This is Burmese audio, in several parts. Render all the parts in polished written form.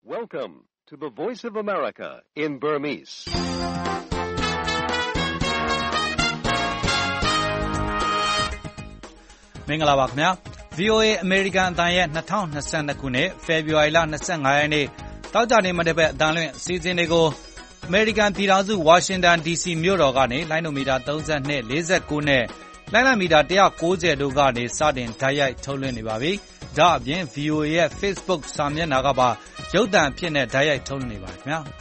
Welcome to the Voice of America in Burmese. မင်္ဂလာပါခင်ဗျာ VOA American အတန်ရဲ့2022ခုနှစ် February လ25ရက်နေ့တောက်ကြနေမတဲ့ဘက်အတန်လွင့်အစီအစဉ်တွေကို American ပြည်ထောင်စု Washington DC မြို့တော်ကနေလိုင်းနိုမီတာ32 49နဲ့လိုင်းလံမီတာ190တို့ကနေစတင်ဓာတ်ရိုက်ထုတ်လွှင့်နေပါပြီ။ဒါအပြင် VOA ရဲ့ Facebook စာမျက်နှာကပါရုပ်သံအဖြစ်နဲ့ဓာတ်ရိုက်ထုတ်လွှင့်နေပါခင်ဗျာ။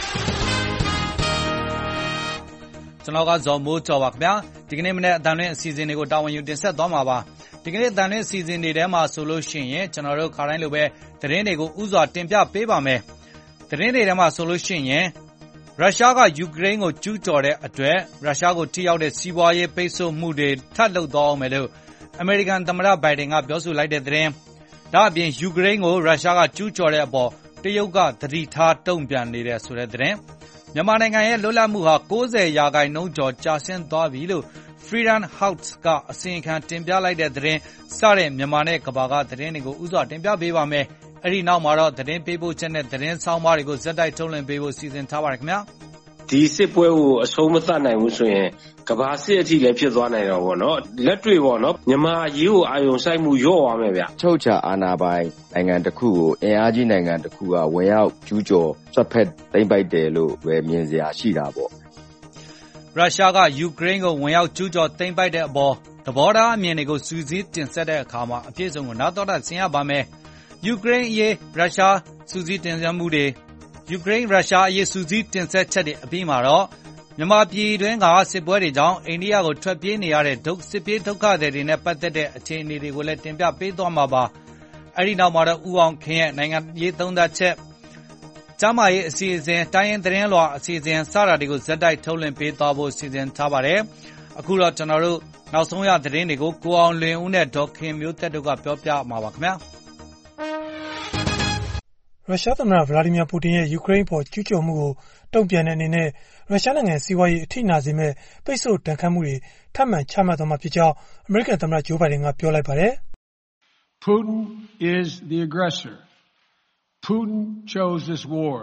ကျွန်တော်ကဇော်မိုးကျော်ပါခင်ဗျာဒီကနေ့မနေ့အတန်လွင့်အစီအစဉ်တွေကိုတာဝန်ယူတင်ဆက်သွားမှာပါဒီကနေ့အတန်လွင့်အစီအစဉ်တွေထဲမှာဆိုလို့ရှိရင်ကျွန်တော်တို့ခါတိုင်းလိုပဲသတင်းတွေကိုဥစွာတင်ပြပေးပါမယ်သတင်းတွေထဲမှာဆိုလို့ရှိရင်ရုရှားကယူကရိန်းကိုကျူးကျော်တဲ့အတွက်ရုရှားကိုထိရောက်တဲ့စီးပွားရေးပိတ်ဆို့မှုတွေထပ်လုပ်သွားအောင်မယ်လို့အမေရိကန်သမ္မတဘိုင်ဒန်ကပြောဆိုလိုက်တဲ့သတင်းဒါအပြင်ယူကရိန်းကိုရုရှားကကျူးကျော်တဲ့အပေါ်တရုတ်ကသတိထားတုံ့ပြန်နေတဲ့ဆိုတဲ့သတင်းမြန်မာနိုင်ငံရဲ့လွတ်လပ်မှုဟာ90%ကျော်ကျဆင်းသွားပြီလို့ Freedom House ကအစီရင်ခံတင်ပြလိုက်တဲ့သတင်းစတဲ့မြန်မာနဲ့ကမ္ဘာကသတင်းတွေကိုဥစွာတင်ပြပေးပါမယ်။အဲဒီနောက်မှာတော့သတင်းပေးပို့ချက်နဲ့သတင်းဆောင်မတွေကိုဇက်တိုက်ထုတ်လွှင့်ပေးဖို့စီစဉ်ထားပါတယ်ခင်ဗျာ။ဒီစစ်ပွဲကိုအဆုံးမသတ်နိုင်ဘူးဆိုရင်ကမ္ဘာစစ်အထိလည်းဖြစ်သွားနိုင်တော့ဗောနော်လက်တွေ့ဗောနော်မြန်မာရေးကိုအာယုံဆိုင်မှုရော့သွားမယ်ဗျချုပ်ချာအာဏာပိုင်နိုင်ငံတစ်ခုကိုအင်အားကြီးနိုင်ငံတစ်ခုကဝင်ရောက်ကျူးကျော်ဆွတ်ဖက်သိမ်းပိုက်တယ်လို့ပဲမြင်စရာရှိတာဗောရုရှားကယူကရိန်းကိုဝင်ရောက်ကျူးကျော်သိမ်းပိုက်တဲ့အပေါ်သဘောထားအမြင်တွေကိုစူးစီးတင်ဆက်တဲ့အခါမှာအပြည့်စုံကိုနောက်တော့ဆင်ရပါမယ်ယူကရိန်းအရေးရုရှားစူးစီးတင်ဆက်မှုတွေယူကရိန်းရုရှားအရေးစူးစီးတင်ဆက်ချက်တွေအပြီးမှာတော့မြန်မာပြည်တွင်းကစစ်ပွဲတွေကြောင့်အိန္ဒိယကိုထွက်ပြေးနေရတဲ့စစ်ပြေးဒုက္ခသည်တွေနဲ့ပတ်သက်တဲ့အခြေအနေတွေကိုလည်းတင်ပြပေးသွားမှာပါအဲဒီနောက်မှာတော့ဦးအောင်ခင်ရဲ့နိုင်ငံရေးသုံးသပ်ချက်ကျမရဲ့အစီအစဉ်တိုင်းရင်သတင်းလွှာအစီအစဉ်စတာတွေကိုဇက်တိုက်ထုတ်လွှင့်ပေးသွားဖို့စီစဉ်ထားပါတယ်အခုတော့ကျွန်တော်တို့နောက်ဆုံးရသတင်းတွေကိုကိုအောင်လွင်ဦးနဲ့ဒေါက်ခင်မျိုးသက်တို့ကပြောပြမှာပါခင်ဗျာရုရှားသမ္မတဗလာဒီမီယာပူတင်ရဲ့ယူကရိန်းပေါ်ကျူးကျော်မှုကိုတုံ့ပြန်တဲ့အနေနဲ့ရုရှားနိုင်ငံစီးပွားရေးအထိနာစေမဲ့ပိတ်ဆို့ဒဏ်ခတ်မှုတွေထပ်မံချမှတ်သွားမှာဖြစ်ကြောင်းအမေရိကန်သမ္မတဂျိုးဘိုင်ဒန်ကပြောလိုက်ပါတယ်။ Putin is the aggressor. Putin chose this war.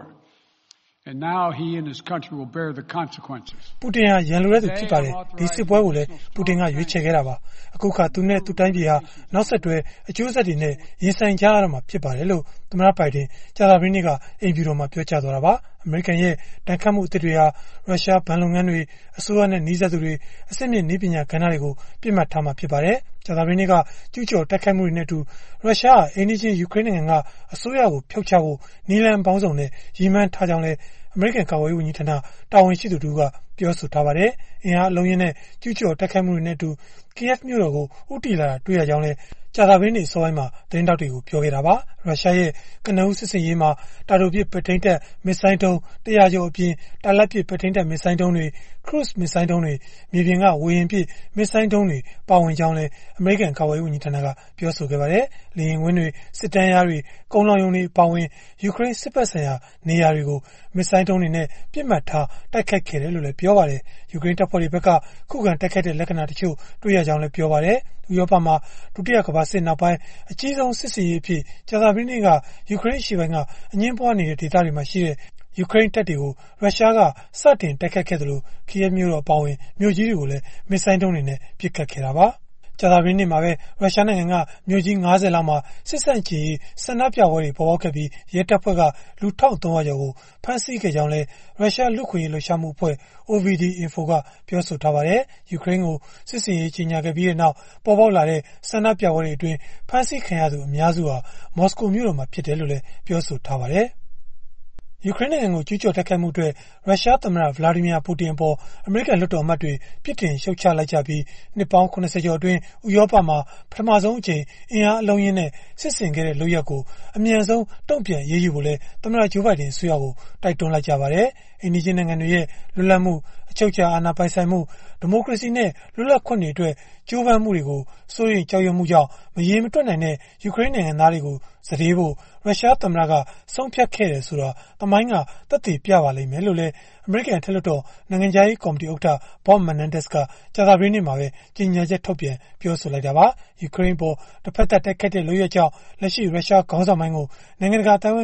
And now he and his country will bear the consequences. ပူတင်ဟာရန်လိုတဲ့သူဖြစ်ပါတယ်ဒီစစ်ပွဲကိုလည်းပူတင်ကရွေးချယ်ခဲ့တာပါအခုခါသူနဲ့သူတိုင်းပြည်ဟာနောက်ဆက်တွဲအကျိုးဆက်တွေနဲ့ရင်ဆိုင်ကြရတော့မှာဖြစ်ပါတယ်လို့သမ္မတဘိုင်ဒန်ကြာသပတေးနေ့ကအိမ်ဖြူတော်မှာပြောကြားသွားတာပါအမေရိကန်ရဲ့တန်ခတ်မှုအသစ်တွေဟာရုရှားဘဏ်လုပ်ငန်းတွေအစိုးရနဲ့နှီးစပ်သူတွေအစစ်မြစ်နည်းပညာကဏ္ဍတွေကိုပြစ်မှတ်ထားမှာဖြစ်ပါတယ်ကြာသပတေးနေ့ကကျူးကျော်တိုက်ခိုက်မှုတွေနဲ့အတူရုရှားအိန္ဒိယယူကရိန်းနိုင်ငံကအစိုးရကိုဖျောက်ချဖို့နီလန်ပေါင်းစုံနဲ့ရည်မှန်းထားကြောင်းလည်းအမေရိကန်ကာကွယ်ရေးဝန်ကြီးဌာနတာဝန်ရှိသူတို့ကပြောဆိုထားပါတယ်။အင်အားအလုံးရင်းနဲ့ကျူးကျော်တိုက်ခိုက်မှုတွေနဲ့အတူ Kiev မြို့တော်ကိုဦးတည်လာတာတွေ့ရကြောင်းလည်းကြာသပတေးနေ့စောပိုင်းမှာသတင်းတောက်တွေကိုပြောခဲ့တာပါ။ရုရှားရဲ့ကနဦးစစ်စင်ရေးမှာတာတိုပစ်ပဲထိန်းတပ်မစ်ဆိုင်းတုံး100ကျော်အပြင်တာလက်ပစ်ပဲထိန်းတပ်မစ်ဆိုင်းတုံးတွေခရုစ်မစ်ဆိုင်းတုံးတွေမြေပြင်ကဝေဟင်ပစ်မစ်ဆိုင်းတုံးတွေပါဝင်ကြောင်းလည်းအမေရိကန်ကာကွယ်ရေးဝန်ကြီးဌာနကပြောဆိုခဲ့ပါတယ်။လေယာဉ်ကွင်းတွေစစ်တမ်းရားတွေကုန်လောင်ရုံတွေပါဝင်ယူကရိန်းစစ်ဘက်ဆိုင်ရာနေရာတွေကိုမစ်ဆိုင်းတုံးတွေနဲ့ပြစ်မှတ်ထားတိုက်ခိုက်ခဲ့တယ်လို့လည်းပြောပါတယ်။ယူကရိန်းတပ်ဖွဲ့တွေဘက်ကခုခံတိုက်ခိုက်တဲ့လက္ခဏာတချို့တွေ့ရကြောင်းလည်းပြောပါတယ်။ဥရောပမှာဒုတိယကမ္ဘာစစ်နောက်ပိုင်းအကြီးဆုံးစစ်စင်ရေးအဖြစ်ကြာသပတေးနေ့ကယူကရိန်းရှေ့ပိုင်းကအငြင်းပွားနေတဲ့ဒေသတွေမှာရှိတဲ့ယူကရိန်းတပ်တွေကိုရုရှားကစတင်တိုက်ခိုက်ခဲ့တယ်လို့ကီယက်မြို့တော်အပါအဝင်မြို့ကြီးတွေကိုလည်းမစ်ဆိုင်းတုံးတွေနဲ့ပစ်ခတ်ခဲ့တာပါကြာသပတေးနေ့မှာပဲရုရှားနိုင်ငံကမြို့ကြီး90လောက်မှာစစ်ဆန့်ကျင်ရေးဆန္ဒပြပွဲတွေပေါ်ပေါက်ခဲ့ပြီးရဲတပ်ဖွဲ့ကလူ1300ကျော်ကိုဖမ်းဆီးခဲ့ကြောင်းလည်းရုရှားလူခွင့်ရေးလှုပ်ရှားမှုအဖွဲ့ OVD Info ကပြောဆိုထားပါတယ်။ယူကရိန်းကိုစစ်စင်ရေးကြီးညာခဲ့ပြီးတဲ့နောက်ပေါ်ပေါက်လာတဲ့ဆန္ဒပြပွဲတွေအတွင်းဖမ်းဆီးခံရသူအများစုဟာမော်စကိုမြို့တော်မှာဖြစ်တယ်လို့လည်းပြောဆိုထားပါတယ်။ယူကရိန်းနိုင်ငံကိုကျူးကျော်တိုက်ခိုက်မှုအတွက်ရုရှားသမ္မတဗလာဒီမီယာပူတင်အပေါ်အမေရိကန်လွှတ်တော်အမတ်တွေပြစ်တင်ရှုတ်ချလိုက်ကြပြီးနှစ်ပေါင်း80ကျော်အတွင်းဥရောပမှာပထမဆုံးအကြိမ်အင်အားအလုံးရင်းနဲ့စစ်ဆင်ခဲ့တဲ့လုပ်ရပ်ကိုအမြန်ဆုံးတုံ့ပြန်ရေးယူဖို့လဲသမ္မတဂျိုးဘိုင်ဒန်ဆွေးရကိုတိုက်တွန်းလိုက်ကြပါတယ်။အိန္ဒိယနိုင်ငံတွေရဲ့လွတ်လပ်မှုအချုပ်အခြာအာဏာပိုင်ဆိုင်မှုဒီမိုကရေစီနဲ့လွတ်လပ်ခွင့်တွေအတွက်ကြိုးပမ်းမှုတွေကိုစိုးရိမ်ကြောက်ရွံ့မှုကြောင့်မရေမတွက်နိုင်တဲ့ယူကရိန်းနိုင်ငံသားတွေကိုစတေးဖို့ရုရှားသမ္မတကဆုံးဖြတ်ခဲ့တယ်ဆိုတာသမိုင်းကသက်သေပြပါလိမ့်မယ်လို့လည်းအမေရိကန်ထက်လွှတ်တော်နိုင်ငံခြားရေးကော်မတီဥက္ကဋ္ဌဘော့မန်နန်ဒက်စ်ကကြာသပတေးနေ့မှာပဲကြေညာချက်ထုတ်ပြန်ပြောဆိုလိုက်တာပါယူကရိန်းပေါ်တစ်ဖက်သက်တိုက်ခိုက်တဲ့လုပ်ရကြောင်းလက်ရှိရုရှားခေါင်းဆောင်ပိုင်းကိုနိုင်ငံတကာအတိုင်းအဝန်းကဝ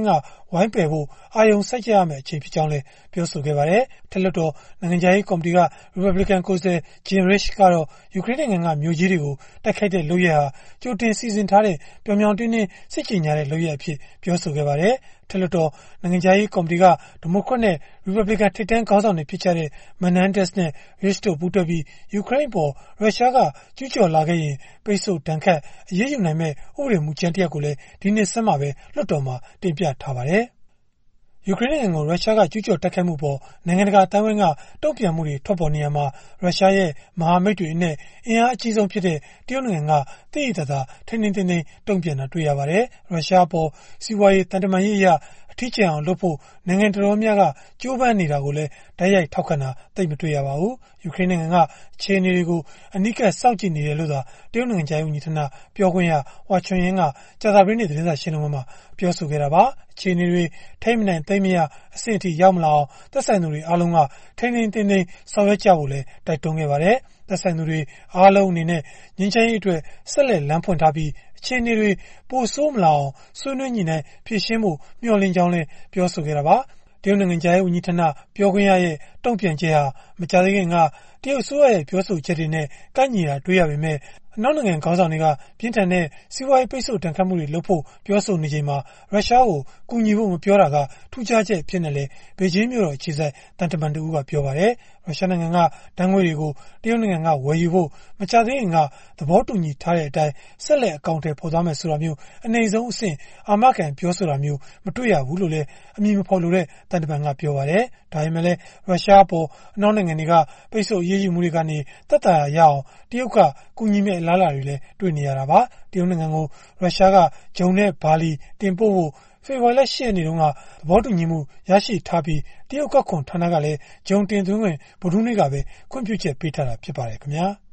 ဝိုင်းပယ်ဖို့အာရုံစိုက်ကြရမယ့်အချိန်ဖြစ်ကြောင်းလည်းပြောဆိုခဲ့ပါတယ်။ထက်လွှတ်တော်နိုင်ငံခြားရေးကော်မတီက Republican ကိုယ်စားလှယ် Jim Risch ကတော့ယူကရိန်းနိုင်ငံကမြို့ကြီးတွေကိုတိုက်ခိုက်တဲ့လုပ်ရပ်ဟာကြိုတင်စီစဉ်ထားတဲ့ပြောင်ပြောင်တင်းတင်းစစ်ကြေညာတဲ့လုပ်ရပ်အဖြစ်ပြောဆိုခဲ့ပါတယ်။ထက်လွှတ်တော်နိုင်ငံခြားရေးကော်မတီကဒီမိုကရက်နဲ့ Republican ထိပ်တန်းခေါင်းဆောင်တွေဖြစ်ကြတဲ့ Menendez နဲ့ Risch တို့ပူးတွဲပြီးယူကရိန်းပေါ်ရုရှားကကျူးကျော်လာခဲ့ရင်ပိတ်ဆို့ဒဏ်ခတ်အရေးယူနိုင်မဲ့ဥပဒေမူကြမ်းတစ်ရပ်ကိုလည်းဒီနှစ်ဆန်းမှာပဲလွှတ်တော်မှာတင်ပြထားပါတယ်။ ယူကရိန်းနိုင်ငံကိုရုရှားကကျူးကျော်တိုက်ခိုက်မှုပေါ်နိုင်ငံတကာအသိုင်းအဝိုင်းကတုံ့ပြန်မှုတွေထွက်ပေါ်နေရမှာရုရှားရဲ့မဟာမိတ်တွေအနက်အင်အားအကြီးဆုံးဖြစ်တဲ့တရုတ်နိုင်ငံကသိသိသာသာထိန်းထိန်းသိမ်းသိမ်းတုံ့ပြန်တာတွေ့ရပါတယ်။ရုရှားပေါ်စီးပွားရေးတန်တမာရေးအရအထီးကျန်အောင်လုပ်ဖို့နိုင်ငံတော်တော်များကကြိုးပမ်းနေတာကိုလည်းတိုက်ရိုက်ထောက်ခံတာသိမတွေ့ရပါဘူး။ယူကရိန်းနိုင်ငံကအခြေအနေတွေကိုအနီးကပ်စောင့်ကြည့်နေတယ်လို့သာတရုတ်နိုင်ငံခြားရေးဝန်ကြီးဌာနပြောခွင့်ရဝါချွန်ယင်းကကြာသပတေးနေ့သတင်းစာရှင်းလင်းပွဲမှာပြောဆိုခဲ့တာပါ။အခြေအနေတွေထိမ့်မနိုင်သိမ့်မရအဆင့်အထိရောက်မလာအောင်သက်ဆိုင်သူတွေအားလုံးကထိန်းထိန်းသိမ်းသိမ်းဆောင်ရွက်ကြဖို့လည်းတိုက်တွန်းခဲ့ပါတယ်။သက်ဆိုင်သူတွေအားလုံးအနေနဲ့ငြိမ်းချမ်းရေးအတွက်ဆက်လက်လမ်းဖွင့်ထားပြီးအခြေအနေတွေပိုဆိုးမလာအောင်ဆွေးနွေးညှိနှိုင်းဖြေရှင်းဖို့မျှော်လင့်ကြောင်းလည်းပြောဆိုခဲ့တာပါ။တရုတ်နိုင်ငံခြားရေးဝန်ကြီးဌာနပြောခွင့်ရရဲ့တုံ့ပြန်ချက်ဟာမကြာသေးခင်ကတရုတ်အစိုးရရဲ့ပြောဆိုချက်တွေနဲ့ကိုက်ညီတာတွေ့ရပေမဲ့အနောက်နိုင်ငံခေါင်းဆောင်တွေကပြင်းထန်တဲ့စီးပွားရေးပိတ်ဆို့တန်ခတ်မှုတွေလုပ်ဖို့ပြောဆိုနေချိန်မှာရုရှားကိုကူညီဖို့မပြောတာကထူးခြားချက်ဖြစ်နေလေဘေဂျင်းမြို့တော်အခြေစိုက်တန်တမန်တူကပြောပါတယ်။ရုရှားနိုင်ငံကဓာတ်ငွေတွေကိုတရုတ်နိုင်ငံကဝယ်ယူဖို့မကြာသေးခင်ကသဘောတူညီထားတဲ့အတိုင်းဆက်လက်အကောင့်ထဲပေါ်သွားမယ်ဆိုတာမျိုးအနေဆုံးအဆင့်အာမခံပြောဆိုတာမျိုးမတွေ့ရဘူးလို့လည်းအမည်မဖော်လိုတဲ့တန်တမန်ကပြောပါတယ်။ဒါပေမဲ့လည်းရုရှားပေါ်အနောက်နိုင်ငံတွေကပိတ်ဆို့အရေးယူမှုတွေကနေသက်သာရအောင်တရုတ်ကကူညီမဲ့အလားအလာတွေလည်းတွေ့နေရတာပါ။တရုတ်နိုင်ငံကိုရုရှားကဂျုံနဲ့ဘာလီတင်ပို့ဖို့ဖေဖော်ဝါရီလ 8 ရက်နေ့တုန်းကသဘောတူညီမှုရရှိထားပြီးတရုတ်ကောက်ခွန်ဌာနကလည်းဂျုံတင်သွင်းခွင့်ဗုဒ္ဓဟူးနေ့ကပဲခွင့်ပြုချက်ပေးထားတာဖြစ်ပါတယ်ခင်ဗျာ။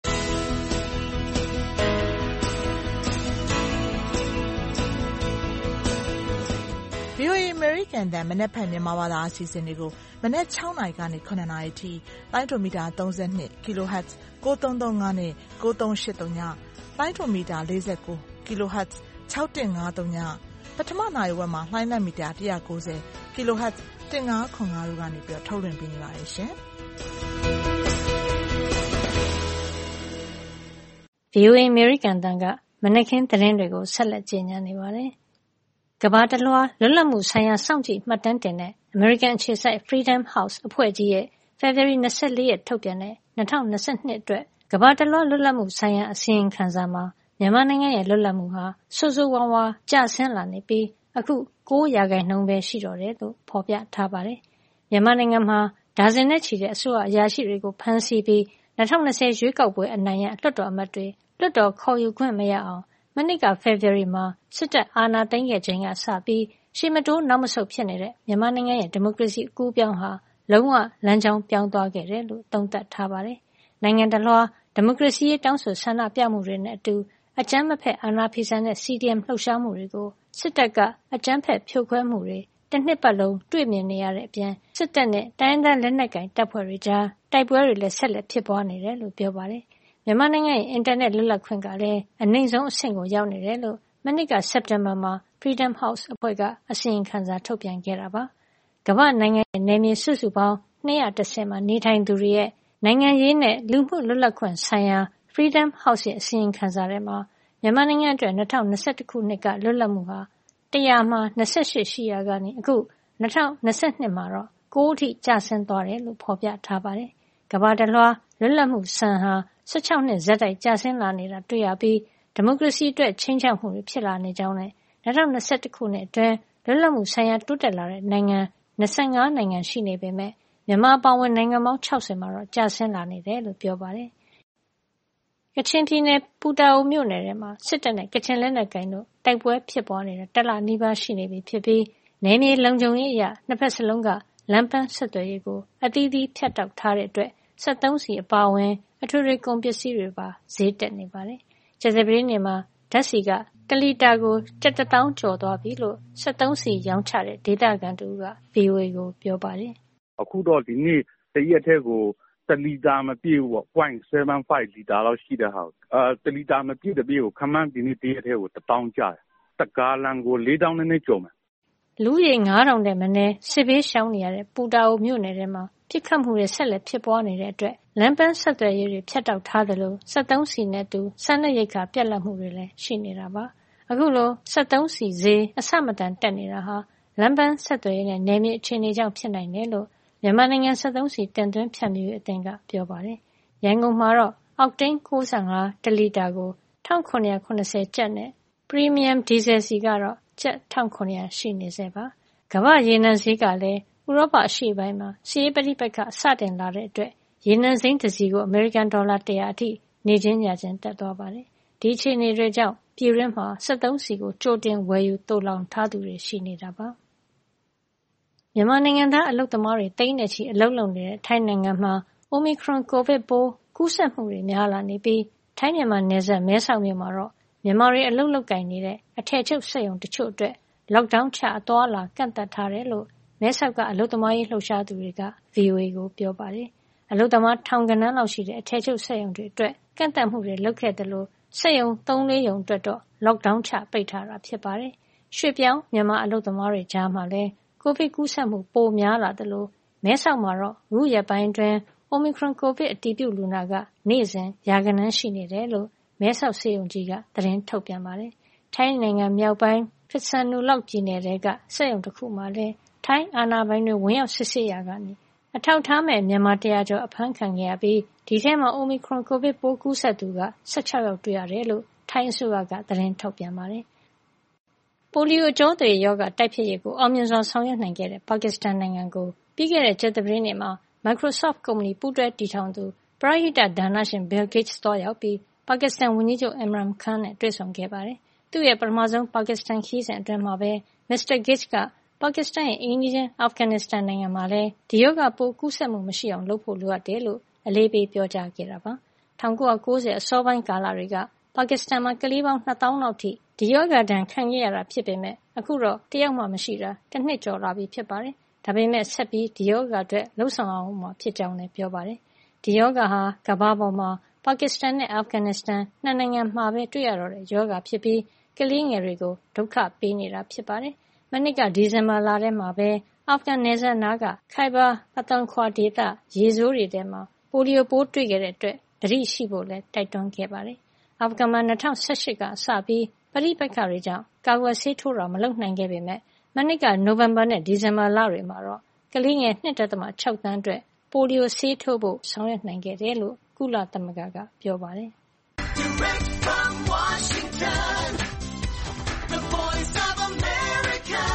VOA American တန်မနက်ဖြန်မြန်မာဘာသာအစီအစဉ်တွေကိုမနက် 6 နာရီကနေ 9 နာရီထိလိုင်းဒိုမီတာ 32 kHz 9335နဲ့9383ညလိုင်းဒိုမီတာ 49 kHz 6153ညပထမနာရီဝက်မှာလှိုင်းလက်မီတာ 190 kHz 1505တို့ကနေပြီးထုတ်လွှင့်ပေးနေပါတယ်ရှင်။ VOA American တန်ကမနက်ခင်းသတင်းတွေကိုဆက်လက်ကြေညာနေပါတယ်။ကမ္ဘာတလွှားလွတ်လပ်မှုဆိုင်ရာစောင့်ကြည့်မှတ်တမ်းတင်တဲ့ American အခြေစိုက် Freedom House အဖွဲ့ကြီးရဲ့ February 24 ရက်ထုတ်ပြန်တဲ့2022အတွက်ကမ္ဘာတလွှားလွတ်လပ်မှုဆိုင်ရာအစီရင်ခံစာမှာမြန်မာနိုင်ငံရဲ့လွတ်လပ်မှုဟာဆိုးဆိုးဝါးဝါးကျဆင်းလာနေပြီးအခု9% ပဲရှိတော့တယ်လို့ဖော်ပြထားပါတယ်။မြန်မာနိုင်ငံမှာဒါဇင်နဲ့ချီတဲ့အစိုးရအရာရှိတွေကိုဖမ်းဆီးပြီး2020ရွေးကောက်ပွဲအနိုင်ရလွှတ်တော်အမတ်တွေလွှတ်တော်ခေါ်ယူခွင့်မရအောင်မနှစ်က February မှာစစ်တပ်အာဏာသိမ်းခဲ့ချိန်ကစပြီးရှေ့မတိုးနောက်မဆုတ်ဖြစ်နေတဲ့မြန်မာနိုင်ငံရဲ့ဒီမိုကရေစီအကူးအပြောင်းဟာလုံးဝလမ်းကြောင်းပြောင်းသွားခဲ့တယ်လို့သုံးသပ်ထားပါတယ်။နိုင်ငံတလွှားဒီမိုကရေစီရေးတောင်းဆိုဆန္ဒပြမှုတွေနဲ့အတူအကြမ်းမဖက်အာဏာဖီဆန်တဲ့ CDM လှုပ်ရှားမှုတွေကိုစစ်တပ်ကအကြမ်းဖက်ဖြိုခွဲမှုတွေတစ်နှစ်ပတ်လုံးတွေ့မြင်နေရတဲ့အပြင်စစ်တပ်နဲ့တိုင်းဒေသလက်နက်ကိုင်တပ်ဖွဲ့တွေကြားတိုက်ပွဲတွေလည်းဆက်လက်ဖြစ်ပွားနေတယ်လို့ပြောပါတယ်။မြန်မာနိုင်ငံရဲ့အင်တာနက်လွတ်လပ်ခွင့်ကလည်းအနိမ့်ဆုံးအဆင့်ကိုရောက်နေတယ်လို့မနှစ်ကစက်တင်ဘာမှာ Freedom House အဖွဲ့ကအစီရင်ခံစာထုတ်ပြန်ခဲ့တာပါ။ကမ္ဘာနိုင်ငံရဲ့နယ်မြေစုစုပေါင်း210မှာနေထိုင်သူတွေရဲ့နိုင်ငံရေးနဲ့လူမှုလွတ်လပ်ခွင့်ဆိုင်ရာ Freedom House ရဲ့အစီရင်ခံစာထဲမှာမြန်မာနိုင်ငံအတွက်2021ခုနှစ်ကလွတ်လပ်မှုဟာ100မှာ28ရှိရာကနေအခု2022မှာတော့9အထိကျဆင်းသွားတယ်လို့ဖော်ပြထားပါတယ်။ကမ္ဘာတလွှားလွတ်လပ်မှုစံဟာ16နှစ်ဇက်တိုက်ကျဆင်းလာနေတာတွေ့ရပြီးဒီမိုကရေစီအတွက်ချိန်ချောက်မှုတွေဖြစ်လာနေကြောင်းနဲ့2021ခုနှစ်အတွင်းလွတ်လပ်မှုဆိုင်ရာတိုးတက်လာတဲ့နိုင်ငံ25နိုင်ငံရှိနေပေမဲ့မြန်မာအပါအဝင်နိုင်ငံပေါင်း60မှာတော့ကျဆင်းလာနေတယ်လို့ပြောပါတယ်။ကချင်ပြည်နယ်ပူတာအိုမြို့နယ်ထဲမှာစစ်တပ်နဲ့ကချင်လက်နက်ကိုင်တို့တိုက်ပွဲဖြစ်ပွားနေတာတစ်လနီးပါးရှိနေပြီဖြစ်ပြီးနယ်မြေလုံခြုံရေးအရနှစ်ဖက်စလုံးကလမ်းပန်းဆက်သွယ်ရေးကိုအသီးသီးဖြတ်တောက်ထားတဲ့အတွက်73စီအပါအဝင်အထွေထွေကုန်ပစ္စည်းတွေပါဈေးတက်နေပါတယ်။ကျဇပင်းနေမှာဓာတ်ဆီက1လီတာကို1000ကျော်သွားပြီလို့73စီရောင်းချတဲ့ဒေသခံတူက VOA ကိုပြောပါတယ်။အခုတော့ဒီနေ့တရက်ထဲကို1လီတာမပြည့်ဘူးပေါ့ 0.75 လီတာလောက်ရှိတဲ့ဟာ1လီတာမပြည့်တဲ့ပြေကိုခမန်းဒီနေ့တရက်ထဲကို1000ကျတယ်။တကားလန်ကို4000နဲ့ကျော်မယ်လူဦးရေ9000တဲ့မနည်းစစ်ဘေးရှောင်နေရတဲ့ပူတာအိုမြို့နယ်ထဲမှာပြစ်ခတ်မှုတွေဆက်လက်ဖြစ်ပွားနေတဲ့အတွက်လမ်းပန်းဆက်သွယ်ရေးတွေဖြတ်တောက်ထားသလို73စီနဲ့တူစားနပ်ရိက္ခာပြတ်လတ်မှုတွေလည်းရှိနေတာပါအခုလို73စီဈေးအဆမတန်တက်နေတာဟာလမ်းပန်းဆက်သွယ်ရေးနဲ့နယ်မြေအခြေအနေကြောင့်ဖြစ်နိုင်တယ်လို့မြန်မာနိုင်ငံ73စီတင်သွင်းဖြန့်ဖြူးရေးအသင်းကပြောပါတယ်ရန်ကုန်မှာတော့အောက်တိန်း95တလီတာကို1980ကျပ်နဲ့ပရီမီယမ်ဒီဇယ်စီကတော့ကျပ်1900ရှိနေစေပါကမ္ဘာရေနံဈေးကလည်းဥရောပအရှေ့ပိုင်းမှာစီးပွားရေးပဋိပက္ခစတင်လာတဲ့အတွက်ရေနံစိမ်းတစ်စီးကိုအမေရိကန်ဒေါ်လာ100အထိနေချင်းညချင်းတက်သွားပါတယ်ဒီအခြေအနေတွေကြောင့်ပြည်တွင်းမှာ73စီကိုကြိုတင်ဝယ်ယူသိုလောင်ထားသူတွေရှိနေတာပါမြန်မာနိုင်ငံသားအလုပ်သမားတွေတိတ်နေချီအလုပ်လုပ်နေတဲ့ထိုင်းနိုင်ငံမှာ Omicron COVID ပိုးကူးစက်မှုတွေများလာနေပြီးထိုင်းမြန်မာနယ်စပ်မဲဆောက်မြို့မှာတော့မြန်မာတွေအလုပ်လုပ်ကိုင်နေတဲ့အထည်ချုပ်စက်ရုံတချို့အတွက် lockdown ချအသွားလာကန့်သတ်ထားတယ်လို့မဲဆောက်ကအလုပ်သမားရေးလှုပ်ရှားသူတွေက VOA ကိုပြောပါတယ်အလုပ်သမားထောင်ဂဏန်းလောက်ရှိတဲ့အထည်ချုပ်စက်ရုံတွေအတွက်ကန့်သတ်မှုတွေလုပ်ခဲ့တယ်လို့စက်ရုံ 3-4 ရုံအတွက်တော့ lockdown ချပိတ်ထားတာဖြစ်ပါတယ်ရွှေပြောင်းမြန်မာအလုပ်သမားတွေကြားမှာလည်းကိုဗစ်ကူးစက်မှုပိုများလာတယ်လို့မဲဆောက်မှာတော့အခုရက်ပိုင်းတွင် Omicron COVID အတည်ပြုလူနာကနေ့စဉ်ရာဂဏန်းရှိနေတယ်လို့မဲဆောက်ဆေးရုံကြီးကသတင်းထုတ်ပြန်ပါတယ်ထိုင်းနိုင်ငံမြောက်ပိုင်းဖစ်ဆန်နူလောက်ပြည်နယ်တဲကစက်ရုံတစ်ခုမှာလည်းထိုင်းအာဏာပိုင်တွေဝင်ရောက်စစ်ဆေးရာကနေအထောက်ထားမဲ့မြန်မာ100ကျော်အဖမ်းခံခဲ့ရပြီးဒီထဲမှာ Omicron COVID ပိုးကူးစက်သူက16ယောက်တွေ့ရတယ်လို့ထိုင်းအစိုးရကသတင်းထုတ်ပြန်ပါတယ်ပိုလီယိုအကြောသွေးရောဂါတိုက်ဖျက်ရေးကိုအောင်မြင်စွာဆောင်ရွက်နိုင်ခဲ့တဲ့ပါကစ္စတန်နိုင်ငံကိုပြီးခဲ့တဲ့ကြာသပတေးနေ့မှာ Microsoft ကုမ္ပဏီပူးတွဲတည်ထောင်သူပရိဟိတဒါနရှင် Bill Gates သွားရောက်ပြီးပါကစ္စတန်ဝန်ကြီးချုပ် Imran Khan နဲ့တွေ့ဆုံခဲ့ပါတယ်။သူ့ရဲ့ပထမဆုံးပါကစ္စတန်ခရီးစဉ်အတွင်းမှာပဲ Mr. Gates ကပါကစ္စတန်ရဲ့အိမ်နီးချင်းအာဖဂန်နစ္စတန်နိုင်ငံမှာလည်းဒီရောဂါပိုးကူးစက်မှုမရှိအောင်လုပ်ဖို့လိုအပ်တယ်လို့အလေးပေးပြောကြားခဲ့တာပါ။1990အစောပိုင်းကာလတွေကပါကစ္စတန်မှာကလေးပေါင်း2000လောက်ထိဒီရောဂါဒဏ်ခံခဲ့ရတာဖြစ်ပေမဲ့အခုတော့တယောက်မှမရှိတာတစ်နှစ်ကျော်လာပြီဖြစ်ပါတယ်။ဒါပေမဲ့ဆက်ပြီးဒီရောဂါအတွက်လှုံ့ဆော်အောင်မှာဖြစ်ကြောင်းလည်းပြောပါတယ်။ဒီရောဂါဟာကမ္ဘာပေါ်မှာပါကစ္စတန်နဲ့အာဖဂန်နစ္စတန်နှစ်နိုင်ငံမှာပဲတွေ့ရတော့တဲ့ရောဂါဖြစ်ပြီးကလေးငယ်တွေကိုဒုက္ခပေးနေတာဖြစ်ပါတယ်။မနှစ်ကဒီဇင်ဘာလထဲမှာပဲအာဖဂန်နယ်စပ်နားကခိုင်ဘာပတန်ခွာဒေသရေဆိုးတွေထဲမှာပိုလီယိုပိုးတွေ့ခဲ့တဲ့အတွက်သတိရှိဖို့လည်းတိုက်တွန်းခဲ့ပါတယ်။အာဖဂန်မှာ2018ကစပြီးပဋိပက္ခတွေကြောင့်ကာကွယ်ဆေးထိုးတာမလုပ်နိုင်ခဲ့ပေမဲ့မနှစ်ကနိုဝင်ဘာနဲ့ဒီဇင်ဘာလတွေမှာတော့ကလေးငယ် 2.6 သန်းအတွက်ပိုလီယိုဆေးထိုးဖို့ဆောင်ရွက်နိုင်ခဲ့တယ်လို့ကုလသမဂ္ဂကပြောပါတယ်။ Direct from Washington, the voice of America,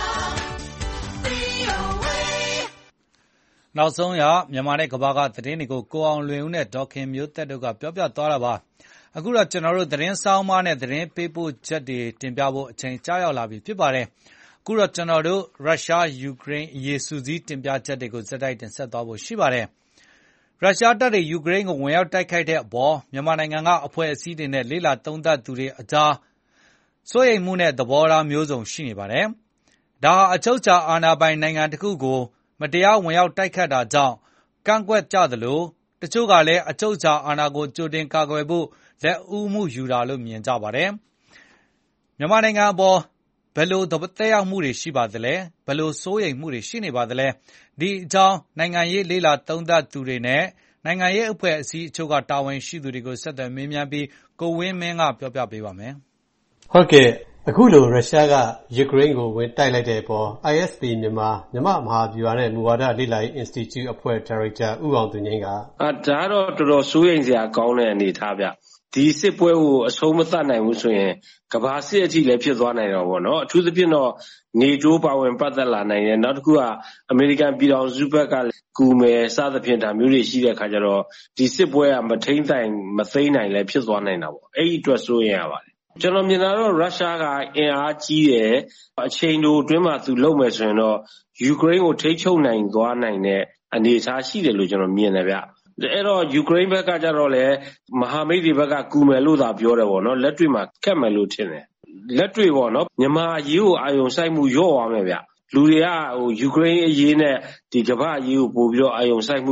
VOA နောက်ဆုံးရမြန်မာနဲ့ကမ္ဘာကသတင်းတွေကိုကိုအောင်လွင်ဦးနဲ့ဒေါက်ခင်မျိုးသက်တို့ကပြောပြသွားတာပါ။အခုတော့ကျွန်တော်တို့သတင်းဆောင်းပါးနဲ့သတင်းပေးပို့ချက်တွေတင်ပြဖို့အချိန်ကြာရောက်လာပြီဖြစ်ပါတယ်။အခုတော့ကျွန်တော်တို့ရုရှားယူကရိန်းအရေးစုစည်းတင်ပြချက်တွေကိုစက်တိုက်တင်ဆက်သွားဖို့ရှိပါတယ်။ရုရှားတပ်တွေယူကရိန်းကိုဝင်ရောက်တိုက်ခိုက်တဲ့အပေါ်မြန်မာနိုင်ငံကအဖွဲ့အစည်းတွေနဲ့လေ့လာသုံးသပ်သူတွေအကြားစိုးရိမ်မှုနဲ့သဘောထားမျိုးစုံရှိနေပါတယ်။ဒါဟာအချုပ်အခြာအာဏာပိုင်နိုင်ငံတစ်ခုကိုမတရားဝင်ရောက်တိုက်ခတ်တာကြောင့်ကန့်ကွက်ကြသလိုတချို့ကလည်းအချုပ်အခြာအာဏာကိုကြိုတင်ကာကွယ်ဖို့လက်ဦးမှုယူတာလို့မြင်ကြပါတယ်။မြန်မာနိုင်ငံအပေါ်ဘယ်လိုသက်ရောက်မှုတွေရှိပါသလဲဘယ်လိုစိုးရိမ်မှုတွေရှိနေပါသလဲဒီအကြောင်းနိုင်ငံရေးလေ့လာသုံးသပ်သူတွေနဲ့နိုင်ငံရေးအဖွဲ့အစည်းအချို့ကတာဝန်ရှိသူတွေကိုဆက်သွယ်မေးမြန်းပြီးကိုဝင်းမင်းကပြောပြပေးပါမယ်။ဟုတ်ကဲ့အခုလိုရုရှားကယူကရိန်းကိုဝင်တိုက်လိုက်တဲ့အပေါ် ISP မြန်မာမဟာဗျူဟာနဲ့မူဝါဒလေ့လာရေး Institute အဖွဲ့ဒါရိုက်တာဦးအောင်သူငိမ့်ကဒါတော့တော်တော်စိုးရိမ်စရာကောင်းတဲ့အနေအထားဗျဒီစစ်ပွဲကိုအဆုံးမသတ်နိုင်ဘူးဆိုရင်ကမ္ဘာစစ်အထိလည်းဖြစ်သွားနိုင်တော့ဗောနော်အထူးသဖြင့်တော့နေတိုးပါဝင်ပတ်သက်လာနိုင်တယ်နောက်တစ်ခုကအမေရိကန်ပြည်ထောင်စုဘက်ကကူမယ်စသဖြင့်ဒါမျိုးတွေရှိတဲ့အခါကျတော့ဒီစစ်ပွဲကမထိန်းသိမ်းနိုင်လည်းဖြစ်သွားနိုင်တာဗောအဲ့ဒီအတွက်စိုးရိမ်ရပါတယ်ကျွန်တော်မြင်တာတော့ရုရှားကအင်အားကြီးတယ်အချိန်တိုအတွင်းမှာသူလုပ်မယ်ဆိုရင်တော့ယူကရိန်းကိုထိန်းချုပ်နိုင်သွားနိုင်တဲ့အနေအထားရှိတယ်လို့ကျွန်တော်မြင်တယ်ဗျအဲ့တော့ယူကရိန်းဘက်ကကြတော့လေမဟာမိတ်တွေဘက်ကကူမယ်လို့သာပြောတယ်ဗောနော်လက်တွေ့မှာခက်မယ်လို့ထင်တယ်လက်တွေ့ဗောနော်မြန်မာအရေးကိုအာရုံစိုက်မှုလျော့သွားမယ်ဗျလူတွေကယူကရိန်းအရေးနဲ့ဒီကမ္ဘာအရေးကိုပို့ပြီးတော့အာရုံစိုက်မှု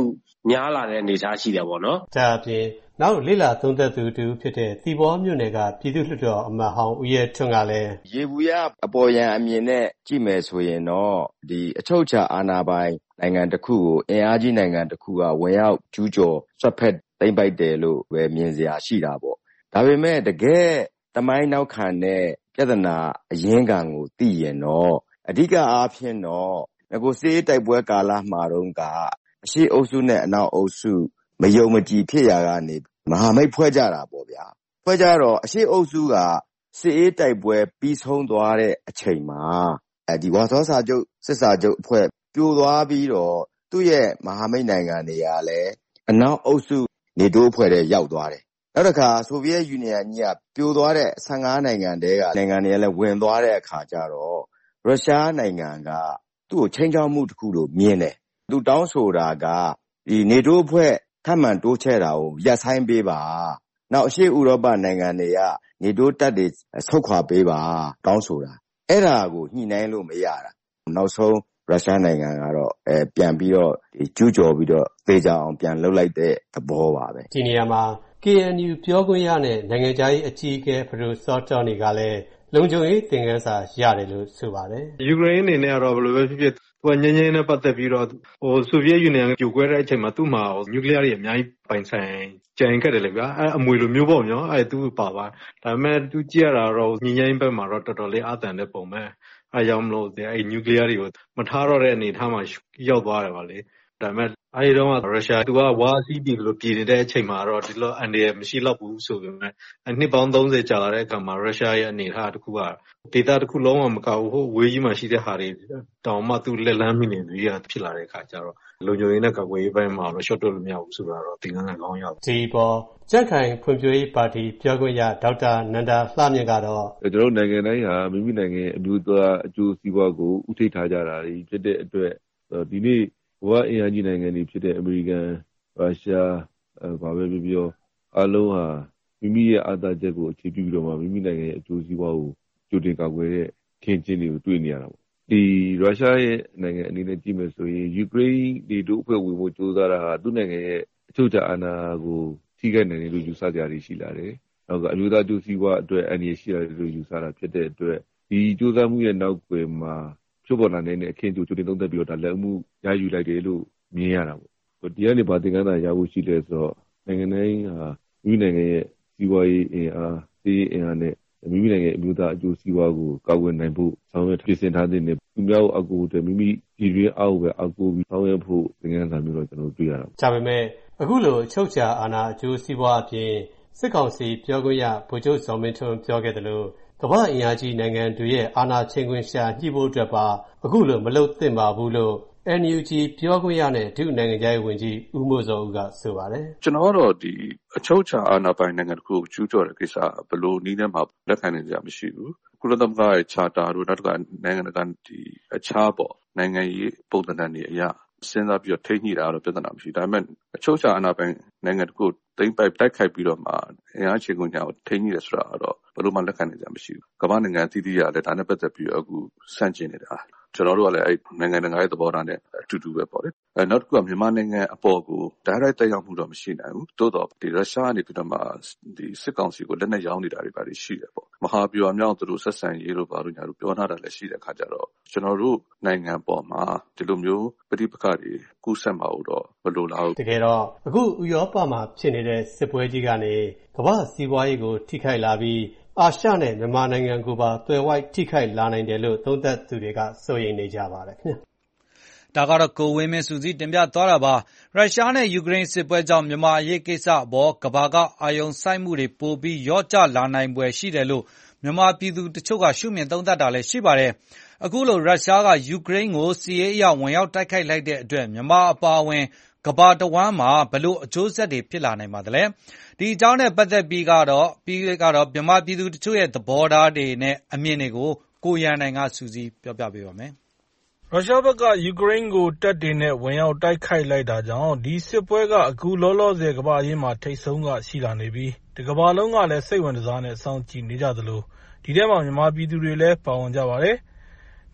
များလာတဲ့အနေအထားရှိတယ်ပေါ့နော်။ဒါအပြင်နောက်လေ့လာသုံးသပ်သူတဦးဖြစ်တဲ့သီပေါမြို့နယ်ကပြည်သူ့လွှတ်တော်အမတ်ဟောင်းဦးရဲထွန်းကလည်းယေဘုယျအပေါ်ယံအမြင်နဲ့ကြည့်မယ်ဆိုရင်တော့ဒီအချုပ်အခြာအာဏာပိုင်နိုင်ငံတစ်ခုကိုအင်အားကြီးနိုင်ငံတစ်ခုကဝင်ရောက်ကျူးကျော်ဆွတ်ဖက်သိမ်းပိုက်တယ်လို့ပဲမြင်စရာရှိတာပေါ့။ဒါပေမဲ့တကယ်သမိုင်းနောက်ခံတဲ့ပြဿနာအရင်းခံကိုသိရင်တော့အဓိကအားဖြင့်တော့ငကိုစေးတိုက်ပွဲကာလမှာတော့ကအရှိအုပ်စုနဲ့အနောက်အုပ်စုမယုံမကြည်ဖြစ်ရာကနေမဟာမိတ်ဖွဲ့ကြတာပေါ့ဗျာဖွဲ့ကြတော့အရှိအုပ်စုကစစ်အေးတိုက်ပွဲပြီးဆုံးသွားတဲ့အချိန်မှာဒီဝါဆောစာချုပ်စစ်စာချုပ်အဖွဲ့ပြိုသွားပြီးတော့သူ့ရဲ့မဟာမိတ်နိုင်ငံတွေကလည်းအနောက်အုပ်စုနေတိုးအဖွဲ့တွေရောက်သွားတယ်နောက်တစ်ခါဆိုဗီယက်ယူနီယံကြီးကပြိုသွားတဲ့15နိုင်ငံတည်းကနိုင်ငံတွေလည်းဝင်သွားတဲ့အခါကျတော့ရုရှားနိုင်ငံကသူ့ကိုချိန်ချောက်မှုတစ်ခုလို့မြင်တယ်သူတောင်းဆိုတာကဒီနေတိုးအဖွဲ့ထပ်မံတိုးချဲ့တာကိုရပ်ဆိုင်းပေးပါနောက်အရှေ့ဥရောပနိုင်ငံတွေကနေတိုးတပ်တွေဆုတ်ခွာပေးပါတောင်းဆိုတာအဲ့ဒါကိုညှိနှိုင်းလို့မရတာနောက်ဆုံးရုရှားနိုင်ငံကတော့ပြန်ပြီးတော့ကျူးကျော်ပြီးတော့သေချာအောင်ပြန်လှုပ်လိုက်တဲ့သဘောပါပဲဒီနေရာမှာ KNU ပြောခွင့်ရနဲ့နိုင်ငံခြားရေးအကြီးအကဲဖဒိုစောတော်နေကလည်းလုံခြုံရေးသင်ခန်းစာရတယ်လို့ဆိုပါတယ်ယူကရိန်းအနေနဲ့ကတော့ဘယ်လိုပဲဖြစ်ဖြစ်သူကငင်းနဲ့ပတ်သက်ပြီးတော့ဆိုဗီယက်ယူနီယံပြိုကွဲတဲ့အချိန်မှာသူ့မှာနျူကလ িয়ার တွေအများကြီးပိုင်ဆိုင်ကြံခဲ့တယ်လေဗျာအမွေလိုမျိုးပေါ့နော်သူပါပါဒါပေမဲ့သူကြည့်ရတာတော့ညဉ့်ဘက်မှာတော့တော်တော်လေးအသံတဲ့ပုံပဲကြောင့်မလို့နျူကလ িয়ার တွေကိုမထားတော့တဲ့အနေထားမှာရောက်သွားတယ်ပါလေဒါပေမဲ့အဲဒီတော့ရုရှားသူကဝါစီးပြီးလို့ပြည်နေတဲ့အချိန်မှာတော့ဒီလိုအန်ဒီရမရှိတော့ဘူးဆိုပေမဲ့နှစ်ပေါင်း30ကြာလာတဲ့အခါမှာရုရှားရဲ့အနေထားတစ်ခုကဒေတာတစ်ခုလုံးဝမကောက်ဘူးဟိုဝေးကြီးမှရှိတဲ့ဟာတွေတောင်မှသူလက်လန်းမိနေပြီးဖြစ်လာတဲ့အခါကျတော့လုံခြုံရေးနဲ့ကာကွယ်ရေးပိုင်းမှာတော့ short လို့မရဘူးဆိုတော့သင်ခန်းစာကောင်းရောက်ဒီပေါ်ကြက်ခိုင်ဖွံ့ဖြိုးရေးပါတီပြောခွင့်ရဒေါက်တာနန္ဒာလှမြင့်ကတော့ကျွန်တော်နိုင်ငံတိုင်းဟာမိမိနိုင်ငံရဲ့အမျိုးသားအကျိုးစီးပွားကိုဥထိပ်ထားကြတာဖြစ်တဲ့အတွက်ဒီနေ့ဘဝအင်အားကြီးနိုင်ငံတွေဖြစ်တဲ့အမေရိကန်ရုရှားဘာပဲပြောအားလုံးဟာမိမိရဲ့အာဏာချက်ကိုအခြေပြုပြီးတော့မှမိမိနိုင်ငံရဲ့အကျိုးစီးပွားကိုကြိုတင်ကာကွယ်တဲ့ခင်းကျင်းတွေကိုတွေ့နေရတာပေါ့ဒီရုရှားရဲ့နိုင်ငံအနေနဲ့ကြည့်မယ်ဆိုရင်ယူကရိန်းတွေတို့အဖွဲ့ဝင်မှုစ조사တာဟာသူ့နိုင်ငံရဲ့အချုပ်အခြာအာဏာကိုထိခိုက်နိုင်တယ်လို့ယူဆကြရရှိလာတယ်နောက်ကအမျိုးသားအကျိုးစီးပွားအတွက်အန္တရာယ်ရှိတယ်လို့ယူဆတာဖြစ်တဲ့အတွက်ဒီစ조사မှုရဲ့နောက်ွယ်မှာဖြစ်ပေါ်လာတဲ့အခင်းကျိုးတင်သုံးသပ်ပြီးတော့ဒါလက်မှုရယူလိုက်တယ်လို့မြင်ရတာပေါ့ဒီကနေပါသင်္ကန်းသာရဖို့ရှိလဲဆိုတော့နိုင်ငံတိုင်းဟာမိမိနိုင်ငံရဲ့စီးပွားရေးအင်အားစီးအင်အားနဲ့မိမိနိုင်ငံအမျိုးသားအကျိုးစီးပွားကိုကာကွယ်နိုင်ဖို့ဆောင်ရွက်ပြင်ဆင်ထားတဲ့သူများကိုအကူအတဲ့မိမိပြည်တွင်းအောက်ပဲအကူပြီးဆောင်ရွက်ဖို့သင်္ကန်းသာမျိုးတော့ကျွန်တော်တွေ့ရတာဒါပေမဲ့အခုလိုအချုပ်အခြာအာဏာအကျိုးစီးပွားအပြင်စစ်ကောင်စီပြောခွင့်ရဗိုလ်ချုပ်ဇော်မင်းထွန်းပြောခဲ့တယ်လို့ကမ္ဘာအင်အားကြီးနိုင်ငံတွေရဲ့အာဏာချိန်ခွင်ရှာညှိဖို့အတွက်ပါအခုလိုမလုပ်သင့်ပါဘူးလို့NUG ပြောခွင့်ရနဲ့ဒုနိုင်ငံခြားရေးဝန်ကြီးဦးမိုးစောဦးကဆိုပါတယ်ကျွန်တော်ကတော့ဒီအချုပ်အခြာအာဏာပိုင်နိုင်ငံတစ်ခုကိုကျူးကျော်တဲ့ကိစ္စဘယ်လိုနည်းနဲ့မှလက်ခံနိုင်ကြမရှိဘူးကုလသမဂ္ဂရဲ့ charter တို့နောက်တစ်ခါနိုင်ငံတကာဒီအခြားပေါ့နိုင်ငံရေးပုံသဏ္ဍာန်တွေအရစဉ်းစားပြီးတော့ထိန်းညှိတာတော့ပြဿနာမရှိဘူးဒါပေမဲ့အချုပ်အခြာအာဏာပိုင်နိုင်ငံတစ်ခုသိမ်းပိုက်တိုက်ခိုက်ပြီးတော့မှအင်အားချိန်ခွင်ညာကိုထိန်းညှိတယ်ဆိုတာတော့ဘယ်လိုမှလက်ခံနိုင်ကြမရှိဘူးကမ္ဘာနိုင်ငံအသီးသီးကလည်းဒါနဲ့ပတ်သက်ပြီးအခုဆန့်ကျင်နေတာကျွန်တော်တို့ကလည်းအဲ့နိုင်ငံတကာရဲ့သဘောထားနဲ့အတူတူပဲပေါ့လေနောက်တစ်ခုကမြန်မာနိုင်ငံအပေါ်ကိုဒါရိုက်တက်ရောက်မှုတော့မရှိနိုင်ဘူးတိုးတော့ဒီရုရှားကနေပြီးတော့မှဒီစစ်ကောင်စီကိုလက်နက်ရောင်းနေတာတွေပါရှိတယ်ပေါ့မဟာဗျူဟာမြောက်သူတို့ဆက်ဆံရေးလို့ပါလို့ညာတို့ပြောထားတာလည်းရှိတဲ့အခါကျတော့ကျွန်တော်တို့နိုင်ငံပေါ်မှာဒီလိုမျိုးပဋိပက္ခတွေကူးစက်မှာတော့မလိုလားဘူးတကယ်တော့အခုဥရောပမှာဖြစ်နေတဲ့စစ်ပွဲကြီးကနေကမ္ဘာစီးပွားရေးကိုထိခိုက်လာပြီးအာရှနဲ့မြန်မာနိုင်ငံကိုပါသွယ်ဝိုက်ထိခိုက်လာနိုင်တယ်လို့သုံးသပ်သူတွေကစိုးရိမ်နေကြပါတယ်ခင်ဗျ။ဒါကတော့ကိုဝင်းမင်းစုစည်းတင်ပြသွားတာပါ။ရုရှားနဲ့ယူကရိန်းစစ်ပွဲကြောင့်မြန်မာအရေးကိစ္စအပေါ်ကမ္ဘာကအာရုံစိုက်မှုတွေပိုပြီးလျော့ကျလာနိုင်ဖွယ်ရှိတယ်လို့မြန်မာပြည်သူတချို့ကရှုမြင်သုံးသပ်တာလည်းရှိပါတယ်။အခုလိုရုရှားကယူကရိန်းကိုစစ်ရေးအရဝင်ရောက်တိုက်ခိုက်လိုက်တဲ့အတွက်မြန်မာအပါအဝင်ကမ္ဘာတဝန်းမှာဘလို့အကျိုးဆက်တွေဖြစ်လာနိုင်ပါသလဲ။ဒီအကြောင်းနဲ့ပတ်သက်ပြီးကတော့မြန်မာပြည်သူတချို့ရဲ့သဘောထားတွေနဲ့အမြင်တွေကိုကိုရန်နိုင်ကစူးစီးပြောပြပေးပါမယ်။ရုရှားဘက်ကယူကရိန်းကိုတပ်တွေနဲ့ဝင်ရောက်တိုက်ခိုက်လိုက်တာကြောင့်ဒီစစ်ပွဲကအခုလောလောဆယ်ကမ္ဘာအရေးမှာထိပ်ဆုံးကရှိလာနေပြီးဒီကမ္ဘာလုံးကလည်းစိတ်ဝင်စားနဲ့စောင့်ကြည့်နေကြသလိုဒီထဲမှာမြန်မာပြည်သူတွေလည်းပါဝင်ကြပါတယ်။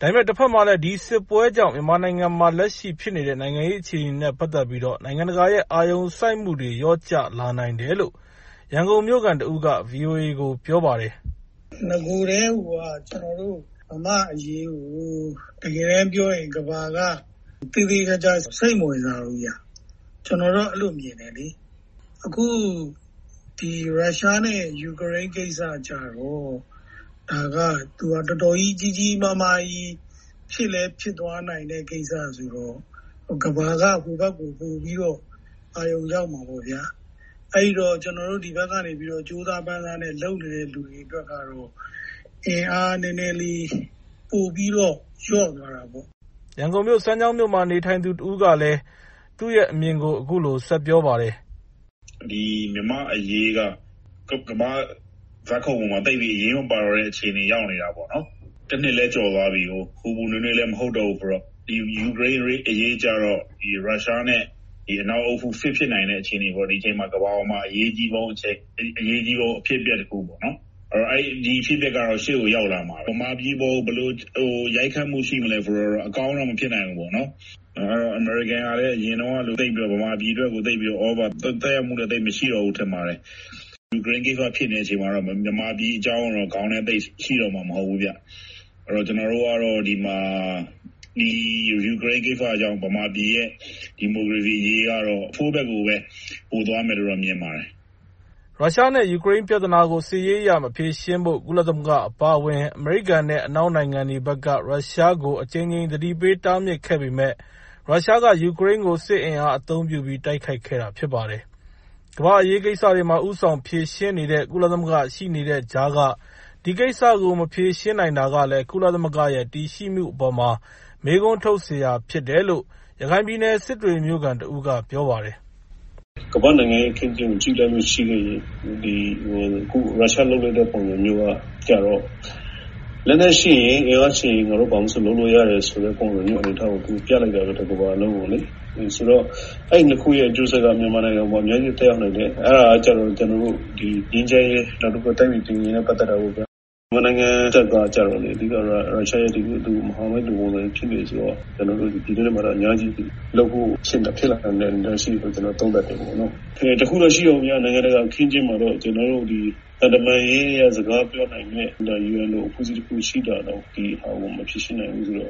ဒါပေမဲ့တစ်ဖက်မှာလည်းဒီစစ်ပွဲကြောင့်မြန်မာနိုင်ငံမှာလက်ရှိဖြစ်နေတဲ့နိုင်ငံရေးအခြေအနေနဲ့ပတ်သက်ပြီးတော့နိုင်ငံတကာရဲ့အာရုံစိုက်မှုတွေလျော့ကျလာနိုင်တယ်လို့ရန်ကုန်မြို့ခံတဦးက VOA ကိုပြောပါတယ်။ငကိုယ်တည်းကကျွန်တော်တို့ဗမာအရေးကိုတကယ်တမ်းပြောရင်ကဘာကတည်တည်ကြကြစိတ်မဝင်စားဘူးညာ။ကျွန်တော်တို့အဲ့လိုမြင်တယ်လေ။အခုဒီရုရှားနဲ့ယူကရိန်းကိစ္စကြတော့ဒါကသူကတော်တော်ကြီးကြီးမားမားကြီးဖြစ်လဲဖြစ်သွားနိုင်တဲ့ကိစ္စဆိုတော့ကဘာကဟိုဘက်ကိုပို့ပြီးတော့အာရုံရောက်မှာပေါ့ဗျာအဲ့တော့ကျွန်တော်တို့ဒီဘက်ကနေပြီးတော့ကြိုးစားပန်းစားနဲ့လုပ်နေတဲ့လူတွေအတွက်ကတော့အင်အားနည်းနည်းလေးပို့ပြီးတော့လျော့သွားတာပေါ့ရန်ကုန်မြို့စမ်းချောင်းမြို့မှာနေထိုင်သူတဦးကလည်းသူ့ရဲ့အမြင်ကိုအခုလိုဆက်ပြောပါတယ်ဒီမြန်မာအရေးကကဘာဇာတ်ခုံမှာတိတ်ပြီးအရေးမပါတော့တဲ့အခြေအနေရောက်နေတာပေါ့နော်တစ်နှစ်လဲကြော်သွားပြီဟိုဘူနွေးနွေးလည်းမဟုတ်တော့ဘူးဆိုတော့ဒီယူကရိန်းအရေးကြတော့ဒီရုရှားနဲ့ဒီအနောက်အုပ်စုဖြစ်နိုင်တဲ့အခြေအနေပေါ့ဒီချိန်မှာကဘာပေါ်မှာအရေးကြီးပုံအဖြစ်အပျက်တစ်ခုပေါ့နော်အဲ့ဒီဖြစ်ပျက်ကတော့ရှေ့ကိုရောက်လာမှာဗမာပြည်ပေါ်ဘလို့ရိုက်ခတ်မှုရှိမလဲဆိုတော့အကောင်းတော့မဖြစ်နိုင်ဘူးပေါ့နော်အဲ့တော့ American ကလည်းအရင်တော့လူသိပ်ပြီးတော့ဗမာပြည်အတွက်ကိုသိပ်ပြီးတော့ over တက်ရမှုတွေသိပ်မရှိတော့ဘူးထင်ပါတယ်ယူကရိန်းကိစ္စဖြစ်နေတဲ့အချိန်မှာတော့မြန်မာပြည်အကြောင်းတော့ခေါင်းနဲ့သိပ်ရှိတော့မှာမဟုတ်ဘူးဗျအဲ့တော့ကျွန်တော်တို့ကတော့ဒီမှာဒီယူကရိန်းကိစ္စအကြောင်းဗမာပြည်ရဲ့ဒီမိုကရေစီရေးကတော့အဖို့ဘက်ကိုပဲပို့သွားမယ်လို့တော့မြင်ပါတယ်ရုရှားနဲ့ယူကရိန်းပြဿနာကိုစစ်ရေးအရမဖြေရှင်းဖို့ကုလသမဂ္ဂအပါအဝင်အမေရိကန်နဲ့အနောက်နိုင်ငံတွေဘက်ကရုရှားကိုအကြိမ်ကြိမ်သတိပေးတားမြစ်ခဲ့ပေမဲ့ရုရှားကယူကရိန်းကိုစစ်အင်အားအသုံးပြုပြီးတိုက်ခိုက်ခဲ့တာဖြစ်ပါတယ်။ကမ္ဘာအရေးကိစ္စတွေမှာဦးဆောင်ဖြေရှင်းနေတဲ့ကုလသမဂ္ဂရှိနေတဲ့ကြားကဒီကိစ္စကိုမဖြေရှင်းနိုင်တာကလည်းကုလသမဂ္ဂရဲ့တည်ရှိမှုအပေါ်မှာမေးခွန်းထုတ်စရာဖြစ်တယ်လို့ရခိုင်ပြည်နယ်စစ်တွေမြို့ခံတဦးကပြောပါတယ်ကမ္ဘာနိုင်ငံရဲ့ခင်ဗျာကြည့်လိုက်လို့ရှိရင်ဒီခုရုရှားလုပ်လိုက်တဲ့ပုံစံမျိုးကကြတော့လက်နဲ့ရှိရင်ငါရှိရင်ငါတို့ဘာမှမလုပ်လို့ရတယ်ဆိုတဲ့ပုံစံမျိုးအနေထားကိုပြလိုက်တာပဲတကဘာလုံးကိုလေဆိုတော့အဲ့ဒီခုရဲ့အကျိုးဆက်ကမြန်မာနိုင်ငံမှာအများကြီးတက်ရောက်နေတယ်အဲ့ဒါကြတော့ကျွန်တော်တို့ဒီရင်းချဲနောက်တစ်ခုတိုက်ပြီးတင်ရင်းနဲ့ပတ်သက်တာကိုမြန်မာနိုင်ငံတက်ကကြတော့လေဒီကရုရှားရဲ့ဒီလိုမဟာမိတ်လူပုံစံဖြစ်နေဆိုတော့ကျွန်တော်တို့ဒီနေ့မှာတော့အများကြီးလုပ်ဖို့ဖြစ်လာတဲ့အနေနဲ့ရှိလို့ကျွန်တော်သုံးသပ်တယ်ပေါ့နော်တခုတော့ရှိအောင်များနိုင်ငံတကာခင်းချင်းမှာတော့ကျွန်တော်တို့ဒီတမန်ရေးရစကားပြောနိုင်တဲ့ဒါ UN လို့အဖွဲ့အစည်းတစ်ခုရှိတာတော့ဒီဟာကိုမဖြစ်နိုင်ဘူးဆိုတော့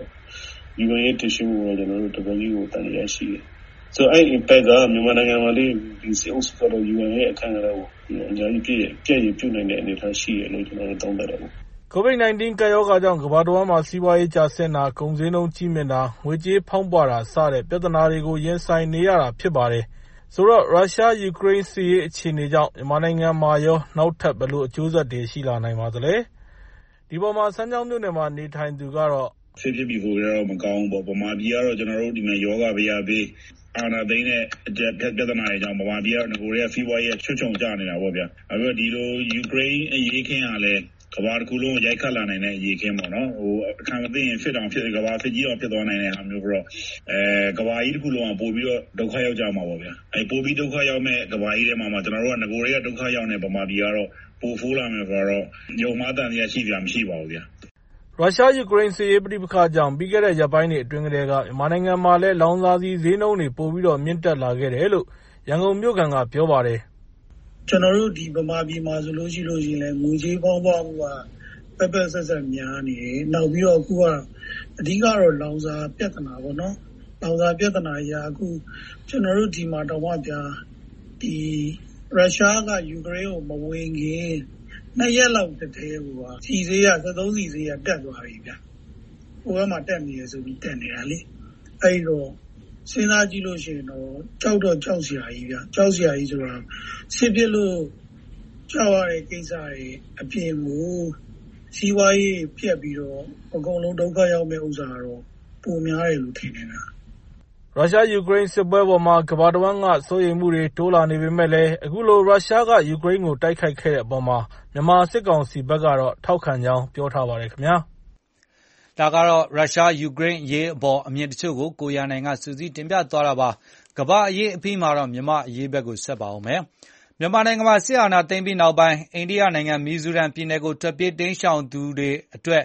UN ရဲ့တရှိမှုကိုကျွန်တော်တို့တကယ်ကြီးကိုတန်ရရှိတယ်ဆိုအဲ့ impact ကမြန်မာနိုင်ငံမှာလေးဒီစီအုပ်စုကတော့ UN ရဲ့အခန်းကဏ္ဍကိုအများကြီးပြည့်ပြုနိုင်တဲ့အနေအထားရှိတယ်လို့ကျွန်တော်တို့သုံးသပ်တယ်ပေါ့ COVID-19 ကပ်ရောဂါကြောင့်ကမ္ဘာတစ်ဝန်းမှာစီးပွားရေးကျဆင်းတာ၊ကုန်ဈေးနှုန်းကြီးမြင့်တာ၊ငွေကြေးဖောင်းပွတာစတဲ့ပြဿနာတွေကိုရင်ဆိုင်နေရတာဖြစ်ပါတယ်။ဆိုတော့ရုရှား-ယူကရိန်းစစ်ရေးအခြေအနေကြောင့်မြန်မာနိုင်ငံမှာရောနောက်ထပ်ဘယ်လိုအကျိုးဆက်တွေရှိလာနိုင်ပါသလဲ။ဒီပေါ်မှာစမ်းချောင်းမြို့နယ်မှာနေထိုင်သူကတော့ဖြစ်ပြီးဖို့တော့မကောင်းဘူးပေါ့ဗမာပြည်ကတော့ကျွန်တော်တို့ဒီမှာယောဂဗျာပေးအာနာသိန်းနဲ့အကျက်ပြဿနာတွေကြောင့်ဗမာပြည်ကငိုရဲဖီးပွားရေးချွတ်ချုံကြနေတာပေါ့ဗျာ။အခုဒီလိုယူကရိန်းအရေးခင်းကလည်းကဘာတစ်ခုလုံးရိုက်ခတ်လာနိုင်တဲ့အရေးခင်းပေါ့နော်ဟိုအခါမသိရင်ဖြစ်ကဘာဖြစ်ကြီးအောင်ဖြစ်သွားနိုင်တဲ့ဟာမျိုးပြီးတော့ကဘာကြီးတစ်ခုလုံးကပို့ပြီးတော့ဒုက္ခရောက်ကြမှာပေါ့ဗျာပို့ပြီးဒုက္ခရောက်မဲ့ကဘာကြီးထဲမှာကျွန်တော်တို့ကငကိုတွေကဒုက္ခရောက်နေဗမာပြည်ကတော့ပို့ဖိုးလာမယ်ဆိုတော့ညုံမတန်ရရှိကြမရှိပါဘူးဗျာရုရှား-ယူကရိန်းစစ်ရေးပဋိပက္ခကြောင့်ပြီးခဲ့တဲ့ရက်ပိုင်းတွေအတွင်းကတည်းကမြန်မာနိုင်ငံမှာလည်းလောင်စာဆီဈေးနှုန်းတွေပိုပြီးတော့မြင့်တက်လာခဲ့တယ်လို့ရန်ကုန်မြို့ခံကပြောပါတယ်ကျွန်တော်တို့ဒီဗမာပြည်မှာဆိုလို့ရှိရင်လည်းငွေကြေးပေါင်းပွားမှုကပက်ဆက်များနေတယ်နောက်ပြီးတော့အခုကအဓိကတော့လောင်စာပြဿနာပေါ့နော်လောင်စာပြဿနာရာအခုကျွန်တော်တို့ဒီမှာတော့ဗျာဒီရုရှားကယူကရိန်းကိုမဝင်ခင်2ရက်လောက်တည်းကစီဈေးက73စီဈေးကတက်သွားပြီဗျာဟိုဘက်မှာတက်နေရဆိုပြီးတက်နေတာလေအဲ့တော့စဉ်းစားကြည့်လို့ရှိရင်တော့ကြောက်စရာကြီးဗျကြောက်စရာကြီးဆိုတာစစ်ပြစ်လို့ကြောက်ရတဲ့ကိစ္စတွေအပြင်ကိုစီးပွားရေးပြက်ပြီးတော့အကုန်လုံးဒုက္ခရောက်မဲ့ဥစ္စာတော့ပုံများတယ်လို့ထင်နေတာရုရှားယူကရိန်းစစ်ပွဲပေါ်မှာကမ္ဘာတစ်ဝန်းကစိုးရိမ်မှုတွေတိုးလာနေပေမဲ့လည်းအခုလိုရုရှားကယူကရိန်းကိုတိုက်ခိုက်ခဲ့တဲ့အပေါ်မှာမြန်မာစစ်ကောင်စီဘက်ကတော့ထောက်ခံကြောင်းပြောထားပါတယ်ခင်ဗျာဒါကတော့ရုရှားယူကရိန်းရေးအပေါ်အမြင်တချို့ကိုကိုရနိုင်ကစူးစီးတင်ပြသွားတာပါကမ္ဘာအရေးအပြီးမှာတော့မြန်မာအရေးဘက်ကိုဆက်ပါအောင်မယ်မြန်မာနိုင်ငံမှာစစ်အာဏာသိမ်းပြီးနောက်ပိုင်းအိန္ဒိယနိုင်ငံမီဇိုရမ်ပြည်နယ်ကိုထွက်ပြေးတိမ်းရှောင်သူတွေအတွက်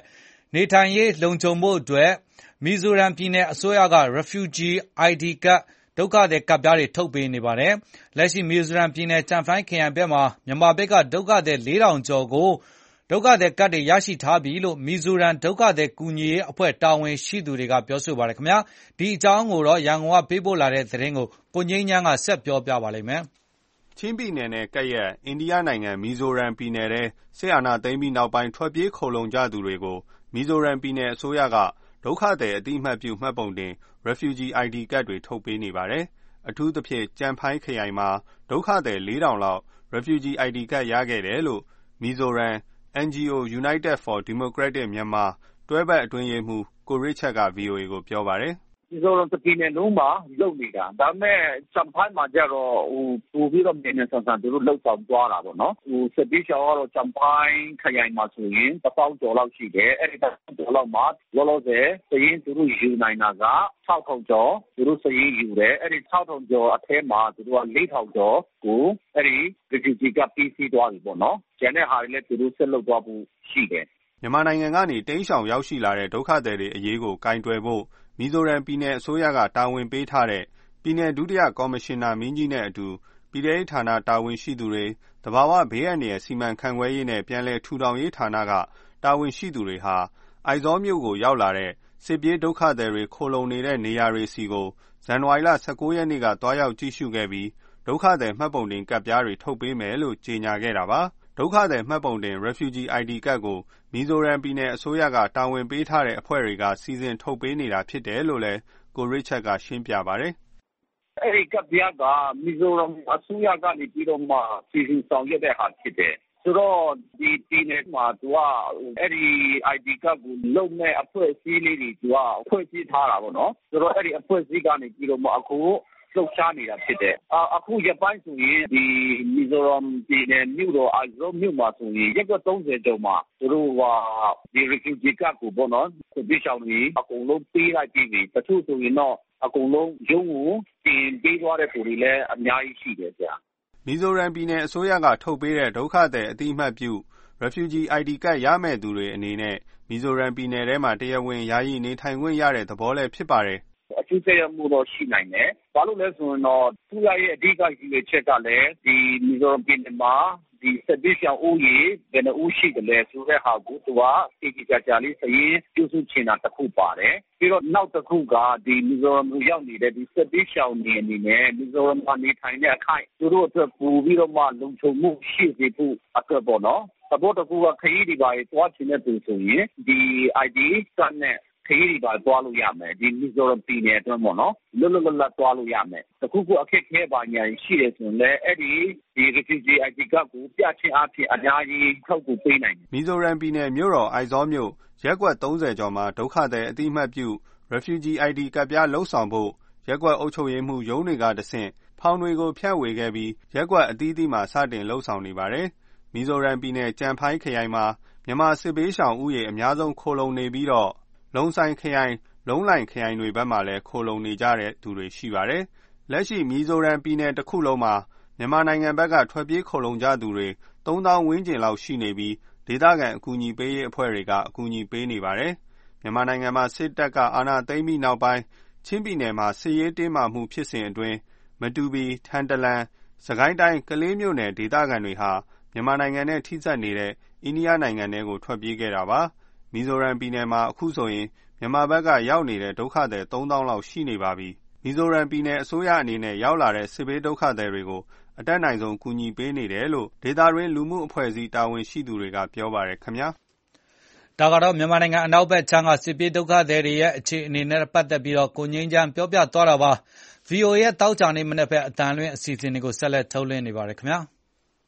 နေထိုင်ရေးလုံခြုံဖို့အတွက်မီဇိုရမ်ပြည်နယ်အစိုးရက Refugee ID ကတ်ဒုက္ခသည်ကတ်ပြားတွေထုတ်ပေးနေပါတယ်။လက်ရှိမီဇိုရမ်ပြည်နယ်ကျန်ဖိုင်းခရိုင်ဘက်မှာမြန်မာဘက်ကဒုက္ခသည် 4,000 ကျော်ကိုဒုက္ခသည်ကတ်တွေရရှိထားပြီလို့မီဇိုရမ်ဒုက္ခသည်ကူညီရေးအဖွဲ့တာဝန်ရှိသူတွေကပြောဆိုပါတယ်ခင်ဗျာ။ဒီအကြောင်းကိုတော့ရန်ကုန်ကပေးပို့လာတဲ့သတင်းကိုကိုငိမ့်ချမ်းကဆက်ပြောပြပါလိမ့်မယ်။ချင်းပြည်နယ်နဲ့ကပ်ရက်အိန္ဒိယနိုင်ငံမီဇိုရမ်ပြည်နယ်ထဲစစ်အာဏာသိမ်းပြီးနောက်ပိုင်းထွက်ပြေးခိုလှုံကြသူတွေကိုမီဇိုရမ်ပြည်နယ်အစိုးရကဒုက္ခသည်အတိအမှတ်ပြုမှတ်ပုံတင် Refugee ID ကတ်တွေထုတ်ပေးနေပါတယ်။အထူးသဖြင့်ကျန်ဖိုင်းခရိုင်မှာဒုက္ခသည် 4,000 လောက် Refugee ID ကတ်ရခဲ့တယ်လို့မီဇိုရမ် NGO United for Democratic Myanmar တွဲဘက်အတွင်းရေးမှူးကိုရစ်ချတ်က VOA ကိုပြောပါတယ်။ဒီလိုတပြည်နယ်လုံးမှာလုပ်နေတာဒါပေမဲ့စံဖိုင်းမှာကျတော့ပို့ပြီးတော့မြန်မြန်ဆန်ဆန်သူတို့လှုပ်ဆောင်သွားတာပေါ့နော်စစ်ပေးချောင်းကတော့စံဖိုင်းခရိုင်မှာဆိုရင်1000 ကျော်လောက်ရှိတယ်အဲ့ဒီ1000 ကျော်လောက်မှာလောလောဆယ်စရင်သူတို့ယူနိုင်တာက6000 ကျော်သူတို့စရင်ယူတယ်အဲ့ဒီ6000 ကျော်အထဲမှာသူတို့က4000 ကျော်ကိုအဲ့ဒီ refugee ကပြီးစီးသွားပြီပေါ့နော်ကျန်တဲ့ဟာတွေလည်းသူတို့ဆက်လုပ်သွားဖို့ရှိတယ်မြန်မာနိုင်ငံကနေတိမ်းရှောင်ရောက်ရှိလာတဲ့ဒုက္ခသည်တွေအရေးကိုကင်တွယ်ဖို့မီဇိုရမ်ပြည်နယ်အစိုးရကတာဝန်ပေးထားတဲ့ပြည်နယ်ဒုတိယကော်မရှင်နာမင်းကြီးနဲ့အတူပြည်ထောင်ဌာနတာဝန်ရှိသူတွေတဘာဝဘေးအန္တရာယ်စီမံခန့်ခွဲရေးနဲ့ပြန်လည်ထူထောင်ရေးဌာနကတာဝန်ရှိသူတွေဟာအိုက်ဇောမြို့ကိုရောက်လာတဲ့စစ်ပြေးဒုက္ခသည်တွေခိုလှုံနေတဲ့နေရာတွေစီကိုဇန်နဝါရီလ19ရက်နေ့ကတွားရောက်ကြည့်ရှုခဲ့ပြီးဒုက္ခသည်မှတ်ပုံတင်ကတ်ပြားတွေထုတ်ပေးမယ်လို့ကြေညာခဲ့တာပါဒုက္ခသည်မှတ်ပုံတင် Refugee ID ကတ်ကိုမီဇိုရမ်ပြည်နယ်အစိုးရကတာဝန်ပေးထားတဲ့အဖွဲ့တွေကစီစဉ်ထုတ်ပေးနေတာဖြစ်တယ်လို့လည်းကိုရစ်ချတ်ကရှင်းပြပါတယ်။အဲ့ဒီကတ်ပြားကမီဇိုရမ်အစိုးရကနေပြီးတော့မှစီစဉ်ဆောင်ရွက်တဲ့ဟာဖြစ်တယ်။ဆိုတော့ဒီပြည်နယ်မှာသူကအဲ့ဒီ ID ကတ်ကိုလုံမဲ့အဖွဲ့အစည်းလေးတွေသူကအဖွဲ့အစည်းထားတာပေါ့နော်။ဆိုတော့အဲ့ဒီအဖွဲ့အစည်းကနေပြီးတော့မှအခုလှုပ်ရှားနေတာဖြစ်တယ်။အခုရပိုင်းဆိုရင်ဒီမီဇိုရမ်ပြည်နယ်မြို့တော်အိုက်ဇောမြို့မှာဆိုရင်ရက်ကွက်30ကျော်မှာသူတို့ဒီ refugee ကတ်ကိုပေါ့နော်ဒီရှောင်းကြီးအကုန်လုံးပေးလိုက်ပြီးပြီ။တချို့ဆိုရင်တော့အကုန်လုံးရုံးကိုတင်ပေးသွားတဲ့ပုံတွေလည်းအများကြီးရှိတယ်ဗျာ။မီဇိုရမ်ပြည်နယ်အစိုးရကထုတ်ပေးတဲ့ဒုက္ခသည်အတိအမှတ်ပြု Refugee ID ကတ်ရမဲ့သူတွေအနေနဲ့မီဇိုရမ်ပြည်နယ်ထဲမှာတရားဝင်ယာယီနေထိုင်ခွင့်ရတဲ့သဘောလည်းဖြစ်ပါတယ်အထူးသက်ရောက်မှုတော့ရှိနိုင်တယ်။ဘာလို့လဲဆိုရင်တော့သူ့ရဲ့အဓိကကြီးရဲ့ချက်ကလည်းဒီမီဇိုရမ်ပြည်နယ်မှာဒီစစ်ပေးဆောင်ဦးရေဘယ်နှဦးရှိတယ်လဲဆိုတဲ့ဟာကိုသူကတိကျကြလေးစရင်ပြုစုချင်တာတစ်ခုပါတယ်။ပြီးတော့နောက်တစ်ခုကဒီမီဇိုရမ်ကိုရောက်နေတဲ့ဒီစစ်ပေးဆောင်နေအနေနဲ့မီဇိုရမ်မှာနေထိုင်တဲ့အခိုင်သူတို့အတွက်ပူပြီးတော့မှလုံခြုံမှုရှိစေဖို့အတွက်ပေါ့နော်။သဘောတကူကခရီးဒီပါရေးသွားချင်တဲ့သူဆိုရင်ဒီ ID ကတ်နဲ့ခရီးတွေပါသွားလို့ရမယ်ဒီမီဇိုရမ်ပြည်နယ်အတွင်းပေါ့နော်လွတ်လွတ်လပ်လပ်သွားလို့ရမယ်တခုခုအခက်ခဲပါညာရှိတယ်ဆိုရင်လည်းအဲ့ဒီ refugee ID ကကိုပြချင်းအဖြစ်အများကြီးထောက်ကူပေးနိုင်တယ်မီဇိုရမ်ပြည်နယ်မြို့တော်အိုက်ဇောမြို့ရက်ကွက်30ကျော်မှာဒုက္ခသည်အတိအမှတ်ပြု Refugee ID ကတ်ပြားလှုပ်ဆောင်ဖို့ရက်ကွက်အုပ်ချုပ်ရေးမှူးရုံးတွေကတဆင့်ဖောင်တွေကိုဖြန့်ဝေခဲ့ပြီးရက်ကွက်အသီးသီးမှာစတင်လှုပ်ဆောင်နေပါတယ်မီဇိုရမ်ပြည်နယ်ကျန်ဖိုင်းခရိုင်မှာမြန်မာစစ်ပေးရှောင်ဦးရေအများဆုံးခိုလှုံနေပြီးတော့လုံဆိုင်ခရိုင်လုံးလိုင်ခရိုင်တွေဘက်မှာလည်းခိုလှုံနေကြတဲ့သူတွေရှိပါတယ်။လက်ရှိမီဇိုရမ်ပြည်နယ်တစ်ခုလုံးမှာမြန်မာနိုင်ငံဘက်ကထွက်ပြေးခိုလှုံကြသူတွေ3000ဝန်းကျင်လောက်ရှိနေပြီးဒေသခံအကူအညီပေးရေးအဖွဲ့တွေကအကူအညီပေးနေပါတယ်။မြန်မာနိုင်ငံမှာစစ်တပ်ကအာဏာသိမ်းပြီးနောက်ပိုင်းချင်းပြည်နယ်မှာစစ်ရေးတင်းမာမှုဖြစ်စဉ်အတွင်းမတူပီ၊ထန်တလန်၊စကိုင်းတိုင်းကလေးမြို့နယ်ဒေသခံတွေဟာမြန်မာနိုင်ငံနဲ့ထိစပ်နေတဲ့အိန္ဒိယနိုင်ငံထဲကိုထွက်ပြေးခဲ့တာပါ။မီဇိုရမ်ပြည်နယ်မှာအခုဆိုရင်မြန်မာဘက်ကရောက်နေတဲ့ဒုက္ခသည်3000လောက်ရှိနေပါပြီ။မီဇိုရမ်ပြည်နယ်အစိုးရအနေနဲ့ရောက်လာတဲ့စစ်ဘေးဒုက္ခသည်တွေကိုအတတ်နိုင်ဆုံးကူညီပေးနေတယ်လို့ဒေသတွင်းလူမှုအဖွဲ့အစည်းတာဝန်ရှိသူတွေကပြောပါတယ်ခင်ဗျာ။ဒါကတော့မြန်မာနိုင်ငံအနောက်ဘက်ခြမ်းကစစ်ပြေးဒုက္ခသည်တွေရဲ့အခြေအနေနဲ့ပတ်သက်ပြီးတော့ကိုငင်းချမ်းပြောပြသွားတာပါ။ VOA ရဲ့တောက်ချာနေမနေ့ဘက်အတန်လွင့်အစီအစဉ်တွေကိုဆက်လက်ထုတ်လွှင့်နေပါတယ်ခင်ဗျာ။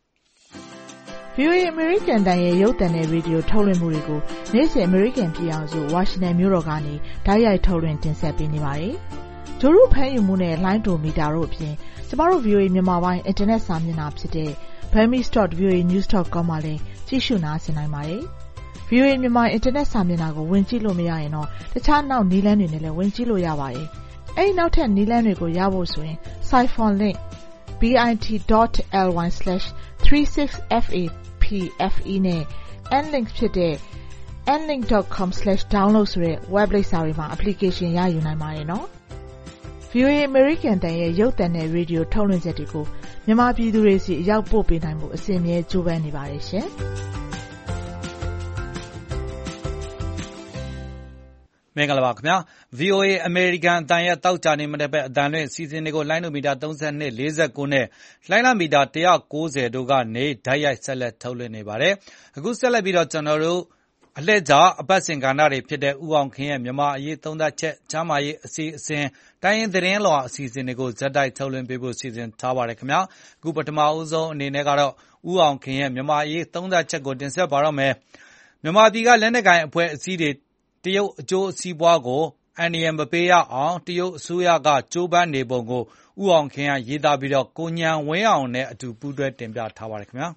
VOA American တန်ရဲ့ရုပ်သံနဲ့ရေဒီယိုထုတ်လွှင့်မှုတွေကိုနေ့စဉ် American ပြည်အောင်စုဝါရှင်တန်မြို့တော်ကနေတိုက်ရိုက်ထုတ်လွှင့်တင်ဆက်ပေးနေပါတယ်။ဂျိုရုဖမ်းယူမှုနဲ့လိုင်းတိုမီတာတို့အပြင်ကျမတို့ VOA မြန်မာပိုင်းအင်တာနက်စာမျက်နှာဖြစ်တဲ့ burmese.voanews.com မှာလည်းကြည့်ရှုနားဆင်နိုင်ပါတယ်။ VOA မြန်မာအင်တာနက်စာမျက်နှာကိုဝင်ကြည့်လို့မရရင်တော့တခြားနောက်နည်းလမ်းတွေနဲ့လည်းဝင်ကြည့်လို့ရပါတယ်။အဲဒီနောက်ထပ်နည်းလမ်းတွေကိုရဖို့ဆိုရင် Siphon link bit.ly/36fapfe နဲ့ nlink ဖြစ်တဲ့ nlink.com/download ဆိုတဲ့ web လိပ်စာတွေမှာ application ရယူနိုင်ပါတယ်နော်။ VOA American တန်ရဲ့ရုပ်သံနဲ့ရေဒီယိုထုတ်လွှင့်ချက်တွေကိုမြန်မာပြည်သူတွေစီအရောက်ပို့ပေးနိုင်မှုအစီအစဉ်ကြိုးပမ်းနေပါတယ်ရှင်။မင်္ဂလာပါခင်ဗျာ VOA American အတန်ရဲ့တောက်ကြနေမတဲ့ဘက်အတန်လွင့်စီစဉ်တွေကိုလိုင်းနိုမီတာ32 49နဲ့လိုင်းလာမီတာ190တို့ကနေဓာတ်ရိုက်ဆက်လက်ထုတ်လွှင့်နေပါတယ်။အခုဆက်လက်ပြီးတော့ကျွန်တော်တို့အလှည့်ကျအပတ်စဉ်ကဏ္ဍတွေဖြစ်တဲ့ဥအောင်ခင်ရဲ့မြန်မာအရေးသုံးသပ်ချက်ချမ်းမာရေးအစီအစဉ်တိုင်းရင်းသတင်းလွှာအစီအစဉ်တွေကိုဇက်တိုက်ထုတ်လွှင့်ပေးဖို့စီစဉ်ထားပါတယ်ခင်ဗျာ။အခုပထမအဦးဆုံးအနေနဲ့ကတော့ဥအောင်ခင်ရဲ့မြန်မာအရေးသုံးသပ်ချက်ကိုတင်ဆက်ပါတော့မယ်။မြန်မာပြည်ကလက်နက်ကိုင်အဖွဲ့အစည်းတွေတရုတ်အကျိုးစီးပွားကိုအန္တရာယ်မပေးရအောင်တရုတ်အစိုးရကကြိုးပမ်းနေပုံကိုဥအောင်ခင်ကရေးသားပြီးတော့ကိုညံဝင်းအောင်နဲ့အတူပူးတွဲတင်ပြထားပါတယ်ခင်ဗျာ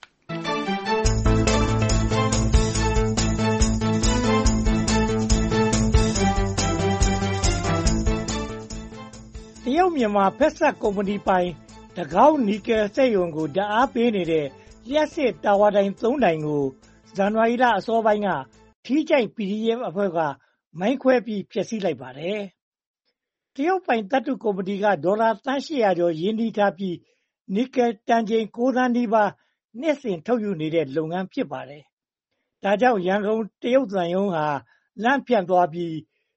တရုတ်မြန်မာဖက်ဆက်ကုမ္ပဏီပိုင်တကောက်နီကယ်စက်ရုံကိုဓာတ်အားပေးနေတဲ့လျှပ်စစ်တာဝါတိုင်3တိုင်ကိုဇန်နဝါရီလအစောပိုင်းကထီးကျိုင် PDF အဖွဲ့ကမိုင်းခွဲပြီးဖျက်ဆီးလိုက်ပါတယ်။တရုတ်ပိုင်သတ္တုကုမ္ပဏီကဒေါ်လာသန်း800ကျော်ရင်းနှီးထားပြီးနီကယ်တန်ချိန်9သန်းနီးပါးနှစ်စဉ်ထုတ်ယူနေတဲ့လုပ်ငန်းဖြစ်ပါတယ်။ဒါကြောင့်ရန်ကုန်တရုတ်သံရုံးဟာလမ်းဖြန့်သွားပြီး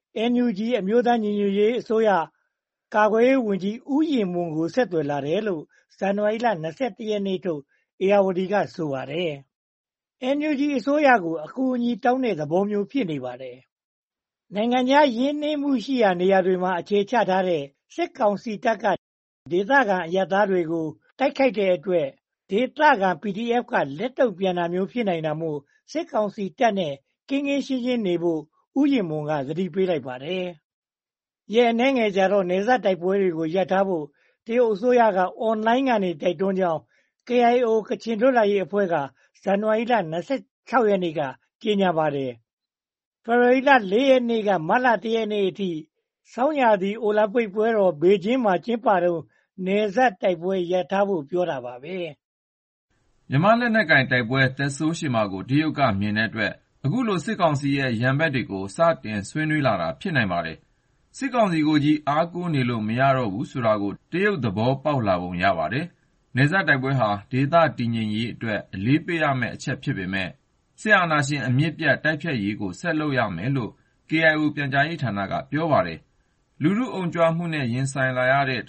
NUG အမျိုးသားညီညွတ်ရေးအစိုးရကာကွယ်ရေးဝန်ကြီးဦးရင်မွန်ကိုဆက်သွယ်လာတယ်လို့ဇန်နဝါရီလ21ရက်နေ့ထုတ်ဧရာဝတီကဆိုပါတယ်။ NUG အစိုးရကိုအကူအညီတောင်းတဲ့သဘောမျိုးဖြစ်နေပါတယ်။နိုင်ငံခြားရင်းနှီးမှုရှိရာနေရာတွေမှာအခြေချထားတဲ့စစ်ကောင်စီတပ်ကဒေသခံအရပ်သားတွေကိုတိုက်ခိုက်တဲ့အတွက်ဒေသခံ PDF ကလက်တုံ့ပြန်တာမျိုးဖြစ်နိုင်တာမို့စစ်ကောင်စီတပ်နဲ့ကင်းကင်းရှင်းရှင်းနေဖို့ဦးရင်မွန်ကသတိပေးလိုက်ပါတယ်။ရဲ့အနေငယ်ကြတော့နေဆက်တိုက်ပွဲတွေကိုရပ်ထားဖို့တရုတ်အစိုးရကအွန်လိုင်းကနေတိုက်တွန်းကြောင်း KIO ကချင်လွတ်လပ်ရေးအဖွဲ့ကဇန်နဝါရီလ26ရက်နေ့ကကြေညာပါတယ်။ဖေဖော်ဝါရီလ4ရက်နေ့ကမတ်လ1ရက်နေ့အထိဆောင်းရာသီအိုလံပစ်ပွဲတော်ဘေကျင်းမှာကျင်းပတော့နေဆက်တိုက်ပွဲရပ်ထားဖို့ပြောတာပါပဲ။မြန်မာလက်နက်ကင်တိုက်ပွဲသက်ဆိုးရှည်မှာကိုတရုတ်ကမြင်တဲ့အတွက်အခုလိုစစ်ကောင်စီရဲ့ရန်ဘက်တွေကိုစတင်ဆွေးနွေးလာတာဖြစ်နိုင်ပါတယ်။စစ်ကောင်စီကိုကြီးအားကိုးနေလို့မရတော့ဘူးဆိုတာကိုတရုတ်သဘောပေါက်လာပုံရပါတယ်။နေဆက်တိုက်ပွဲဟာဒေသတည်ငြိမ်ရေးအတွက်အလေးပေးရမယ့်အချက်ဖြစ်ပေမဲ့စစ်အာဏာရှင်အမြင့်ပြတ်တိုက်ဖြတ်ရေးကိုဆက်လုပ်ရမယ်လို့ KIO ပြန်ကြားရေးဌာနကပြောပါတယ်။လူထုအုံကြွမှုနဲ့ရင်ဆိုင်လာရတဲ့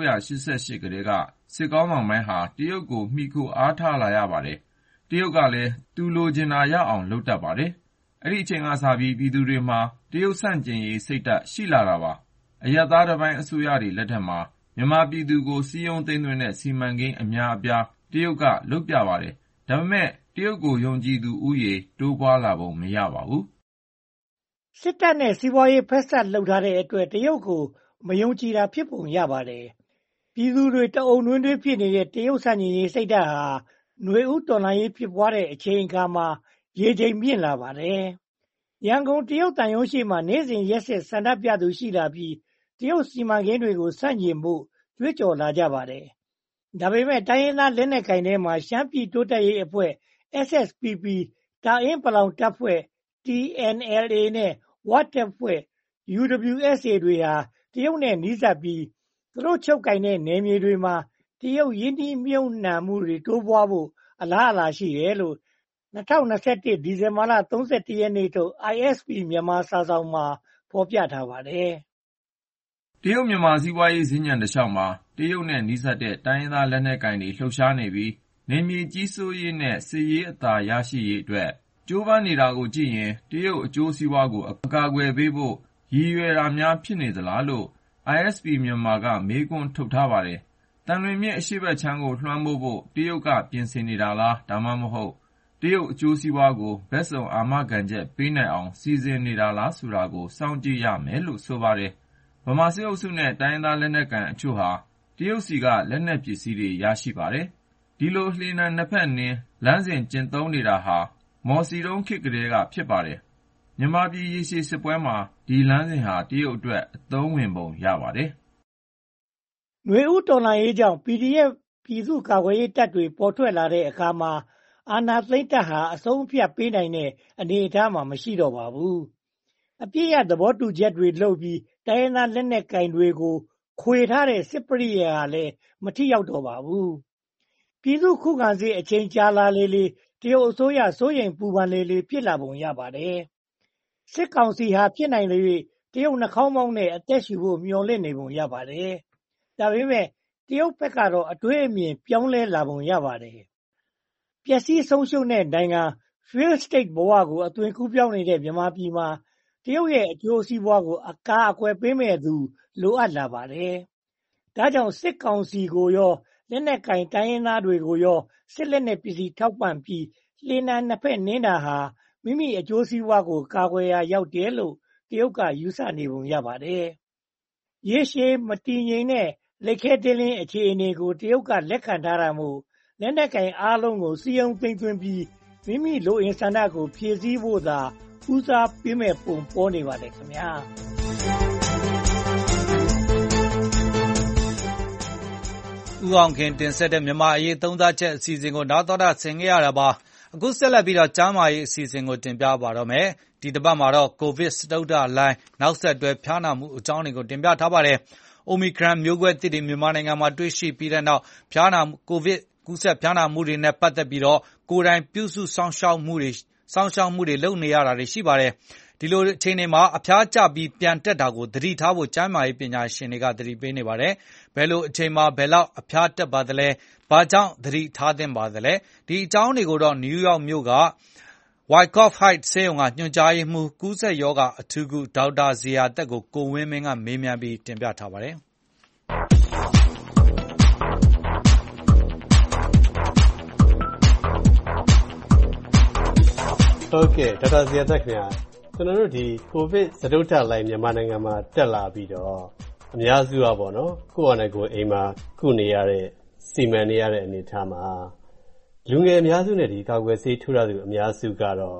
1988ကတည်းကစစ်ကောင်းဆောင်ပိုင်းဟာတရုတ်ကိုမှီခိုအားထားလာရပါတယ်။တရုတ်ကလည်းသူလိုချင်တာရအောင်လုပ်တတ်ပါတယ်။အဲ့ဒီအချိန်ကစပြီးပြည်သူတွေမှာတရုတ်ဆန့်ကျင်ရေးစိတ်ဓာတ်ရှိလာတာပါ။အရပ်သားတစ်ပိုင်းအစိုးရတွေလက်ထက်မှာမြန်မာပြည်သူကိုစီယုံသိမ်းသွင်းတဲ့စီမံကိန်းအများအပြားတရုတ်ကလုပ်ပြပါတယ်။ဒါပေမဲ့တရုတ်ကိုယုံကြည်သူဦးရေတိုးပွားလာပုံမရပါဘူး။စစ်တပ်နဲ့စီးပွားရေးဖက်ဆက်လုပ်ထားတဲ့အတွက်တရုတ်ကိုမယုံကြည်တာဖြစ်ပုံရပါတယ်။ပြည်သူတွေတအုံတွင်းဖြစ်နေတဲ့တရုတ်ဆန့်ကျင်ရေးစိတ်ဓာတ်ဟာຫນွေဦးတော်လှန်ရေးဖြစ်ပွားတဲ့အချိန်အခါမှာရေချိန်မြင့်လာပါတယ်။ရန်ကုန်တရုတ်တန်ရုံးရှိမှနေ့စဉ်ရက်ဆက်ဆန္ဒပြသူရှိလာပြီးတရုတ်စီမံကိန်းတွေကိုဆန့်ကျင်ဖို့ကြွေးကြော်လာကြပါတယ်။ဒါပေမဲ့တိုင်းရင်းသားလက်နက်ကိုင်ထဲမှာရှမ်းပြည်တိုးတက်ရေးအဖွဲ့ SSPP တာအင်းပလောင်တပ်ဖွဲ့ TNLA နဲ့ဝတပ်ဖွဲ့ UWSA တွေဟာတရုတ်နဲ့နီးစပ်ပြီးသူတို့ချုပ်ကိုင်တဲ့နယ်မြေတွေမှာတရုတ်ရင်းနှီးမြှုပ်နှံမှုတွေတိုးပွားဖို့အလားအလာရှိတယ်လို့2021ဒီဇင်ဘာလ31ရက်နေ့ထုတ် ISP မြန်မာစာစောင်မှာဖော်ပြထားပါတယ်။တရုတ်မြန်မာစီးပွားရေးစင်္ကြန်တစ်လျှောက်မှာတရုတ်နဲ့နီးစပ်တဲ့တိုင်းရင်းသားလက်နက်ကိုင်တွေလှုပ်ရှားနေပြီးနယ်မြေကြီးစိုးရေးနဲ့စစ်ရေးအသာရရှိရေးအတွက်ကြိုးပမ်းနေတာကိုကြည့်ရင်တရုတ်အကျိုးစီးပွားကိုအကာအကွယ်ပေးဖို့ရည်ရွယ်တာများဖြစ်နေသလားလို့ ISP မြန်မာကမေးခွန်းထုတ်ထားပါတယ်။တန်လွင်မြစ်အရှေ့ဘက်ခြမ်းကိုလွှမ်းမိုးဖို့တရုတ်ကပြင်ဆင်နေတာလားဒါမှမဟုတ်တရုတ်အကျိုးစီးပွားကိုဘက်စုံအာမခံချက်ပေးနိုင်အောင်စီစဉ်နေတာလားဆိုတာကိုစောင့်ကြည့်ရမယ်လို့ဆိုပါတယ်။ဗမာစစ်အုပ်စုနဲ့တိုင်းရင်းသားလက်နက်ကိုင်အချို့ဟာတရုတ်စီကလက်နက်ပစ္စည်းတွေရရှိပါတယ်။ဒီလိုလှေနံနှစ်ဖက်နင်းလမ်းစဉ်ကျင့်သုံးနေတာဟာမော်စီတုံးခေတ်ကတည်းကဖြစ်ပါတယ်။မြန်မာပြည်ရေရှည်စစ်ပွဲမှာဒီလမ်းစဉ်ဟာတရုတ်အတွက်အသုံးဝင်ပုံရပါတယ်။ຫນွေဦးတော်လှန်ရေးကြောင့် PDF ပြည်သူ့ကာကွယ်ရေးတပ်တွေပေါ်ထွက်လာတဲ့အခါမှာအာဏာသိမ်းတပ်ဟာအဆုံးအဖြတ်ပေးနိုင်တဲ့အနေအထားမှာမရှိတော့ပါဘူး။အပြည့်ရသဘောတူချက်တွေလုပ်ပြီးတိုင်းရင်းသားလက်နက်ကိုင်တွေကိုခွေထားတဲ့စစ်ပရိယာကလည်းမထိရောက်တော့ပါဘူး။ပြည်သူ့ခုခံစစ်အချိန်ကြာလာလေလေတရုတ်အစိုးရစိုးရိမ်ပူပန်လေလေဖြစ်လာပုံရပါတယ်။စစ်ကောင်စီဟာဖြစ်နိုင်လေ၍တရုတ်နှာခေါင်းပေါက်နဲ့အသက်ရှူဖို့မျှော်လင့်နေပုံရပါတယ်။ဒါပေမဲ့တရုတ်ဘက်ကတော့အတွေးအမြင်ပြောင်းလဲလာပုံရပါတယ်။ပျက်စီးဆုံးရှုံးတဲ့နိုင်ငံ failed state ဘဝကိုအသွင်ကူးပြောင်းနေတဲ့မြန်မာပြည်မှာတရုတ်ရဲ့အကျိုးစီးပွားကိုအကာအကွယ်ပေးမဲ့သူလိုအပ်လာပါတယ်။ဒါကြောင့်စစ်ကောင်စီကိုရောလက်နက်ကင်တိုင်းရင်းသားတွေကိုရောစစ်လက်နက်ပစ္စည်းထောက်ပံ့ပြီးလှေနံနှစ်ဖက်နင်းတာဟာမိမိအကျိုးစီးပွားကိုကာကွယ်ရာရောက်တယ်လို့တရုတ်ကယူဆနေပုံရပါတယ်။ရေရှည်မတည်ငြိမ်တဲ့လက်ခဲတင်းလင်းအခြေအနေကိုတရုတ်ကလက်ခံထားတာမို့လက်နက်ကင်အားလုံးကိုစီယုံသိမ်းသွင်းပြီးမိမိလိုအင်ဆန္ဒကိုဖြည့်ဆည်းဖို့သာဦးစားပေးမဲ့ပုံပေါ်နေပါတယ်ခင်ဗျာဦးအောင်ခင်တင်ဆက်တဲ့မြန်မာအရေးသုံးသပ်ချက်အစီအစဉ်ကိုနောက်တော့ဆင်ခဲ့ရတာပါအခုဆက်လက်ပြီးတော့ကျမ်းမာရေးအစီအစဉ်ကိုတင်ပြပါတော့မယ်ဒီတစ်ပတ်မှာတော့ကိုဗစ်စတုတ္ထလှိုင်းနောက်ဆက်တွဲဖျားနာမှုအကြောင်းတွေကိုတင်ပြထားပါတယ်အိုမီခရန်မျိုးကွဲသစ်တွေမြန်မာနိုင်ငံမှာတွေ့ရှိပြီးတဲ့နောက်ကိုဗစ်ကူးစက်ဖျားနာမှုတွေနဲ့ပတ်သက်ပြီးတော့ကိုယ်တိုင်ပြုစုစောင့်ရှောက်မှုတွေလုပ်နေရတာတွေရှိပါတယ်ဒီလိုအချိန်တွေမှာအဖျားကျပြီးပြန်တက်တာကိုသတိထားဖို့ကျန်းမာရေးပညာရှင်တွေကသတိပေးနေပါတယ်ဘယ်လိုအချိန်မှာဘယ်လောက်အဖျားတက်ပါသလဲဘာကြောင့်သတိထားသင့်ပါသလဲဒီအကြောင်းတွေကိုတော့နယူးယောက်မြို့ကWyckoff Heights ဆေးရုံကညွှန်ကြားရေးမှူးကူးစက်ရောဂါအထူးကုဒေါက်တာဇေယျာသက်ကိုကိုဝင်းမင်းကမေးမြန်းပြီးတင်ပြထားပါတယ်ဟုတ်ကဲ့ဒေါက်တာဇေယျာသက်ခင်ဗျာကျွန်တော်တို့ဒီကိုဗစ်စတုတ္ထလှိုင်းမြန်မာနိုင်ငံမှာတက်လာပြီးတော့အများစုကပေါ့နော်ကိုယ့်အနေကိုအိမ်မှာကုနေရတဲ့စီမံနေရတဲ့အနေအထားမှာလူငယ်အများစုနဲ့ဒီကာကွယ်ဆေးထိုးရသူအများစုကတော့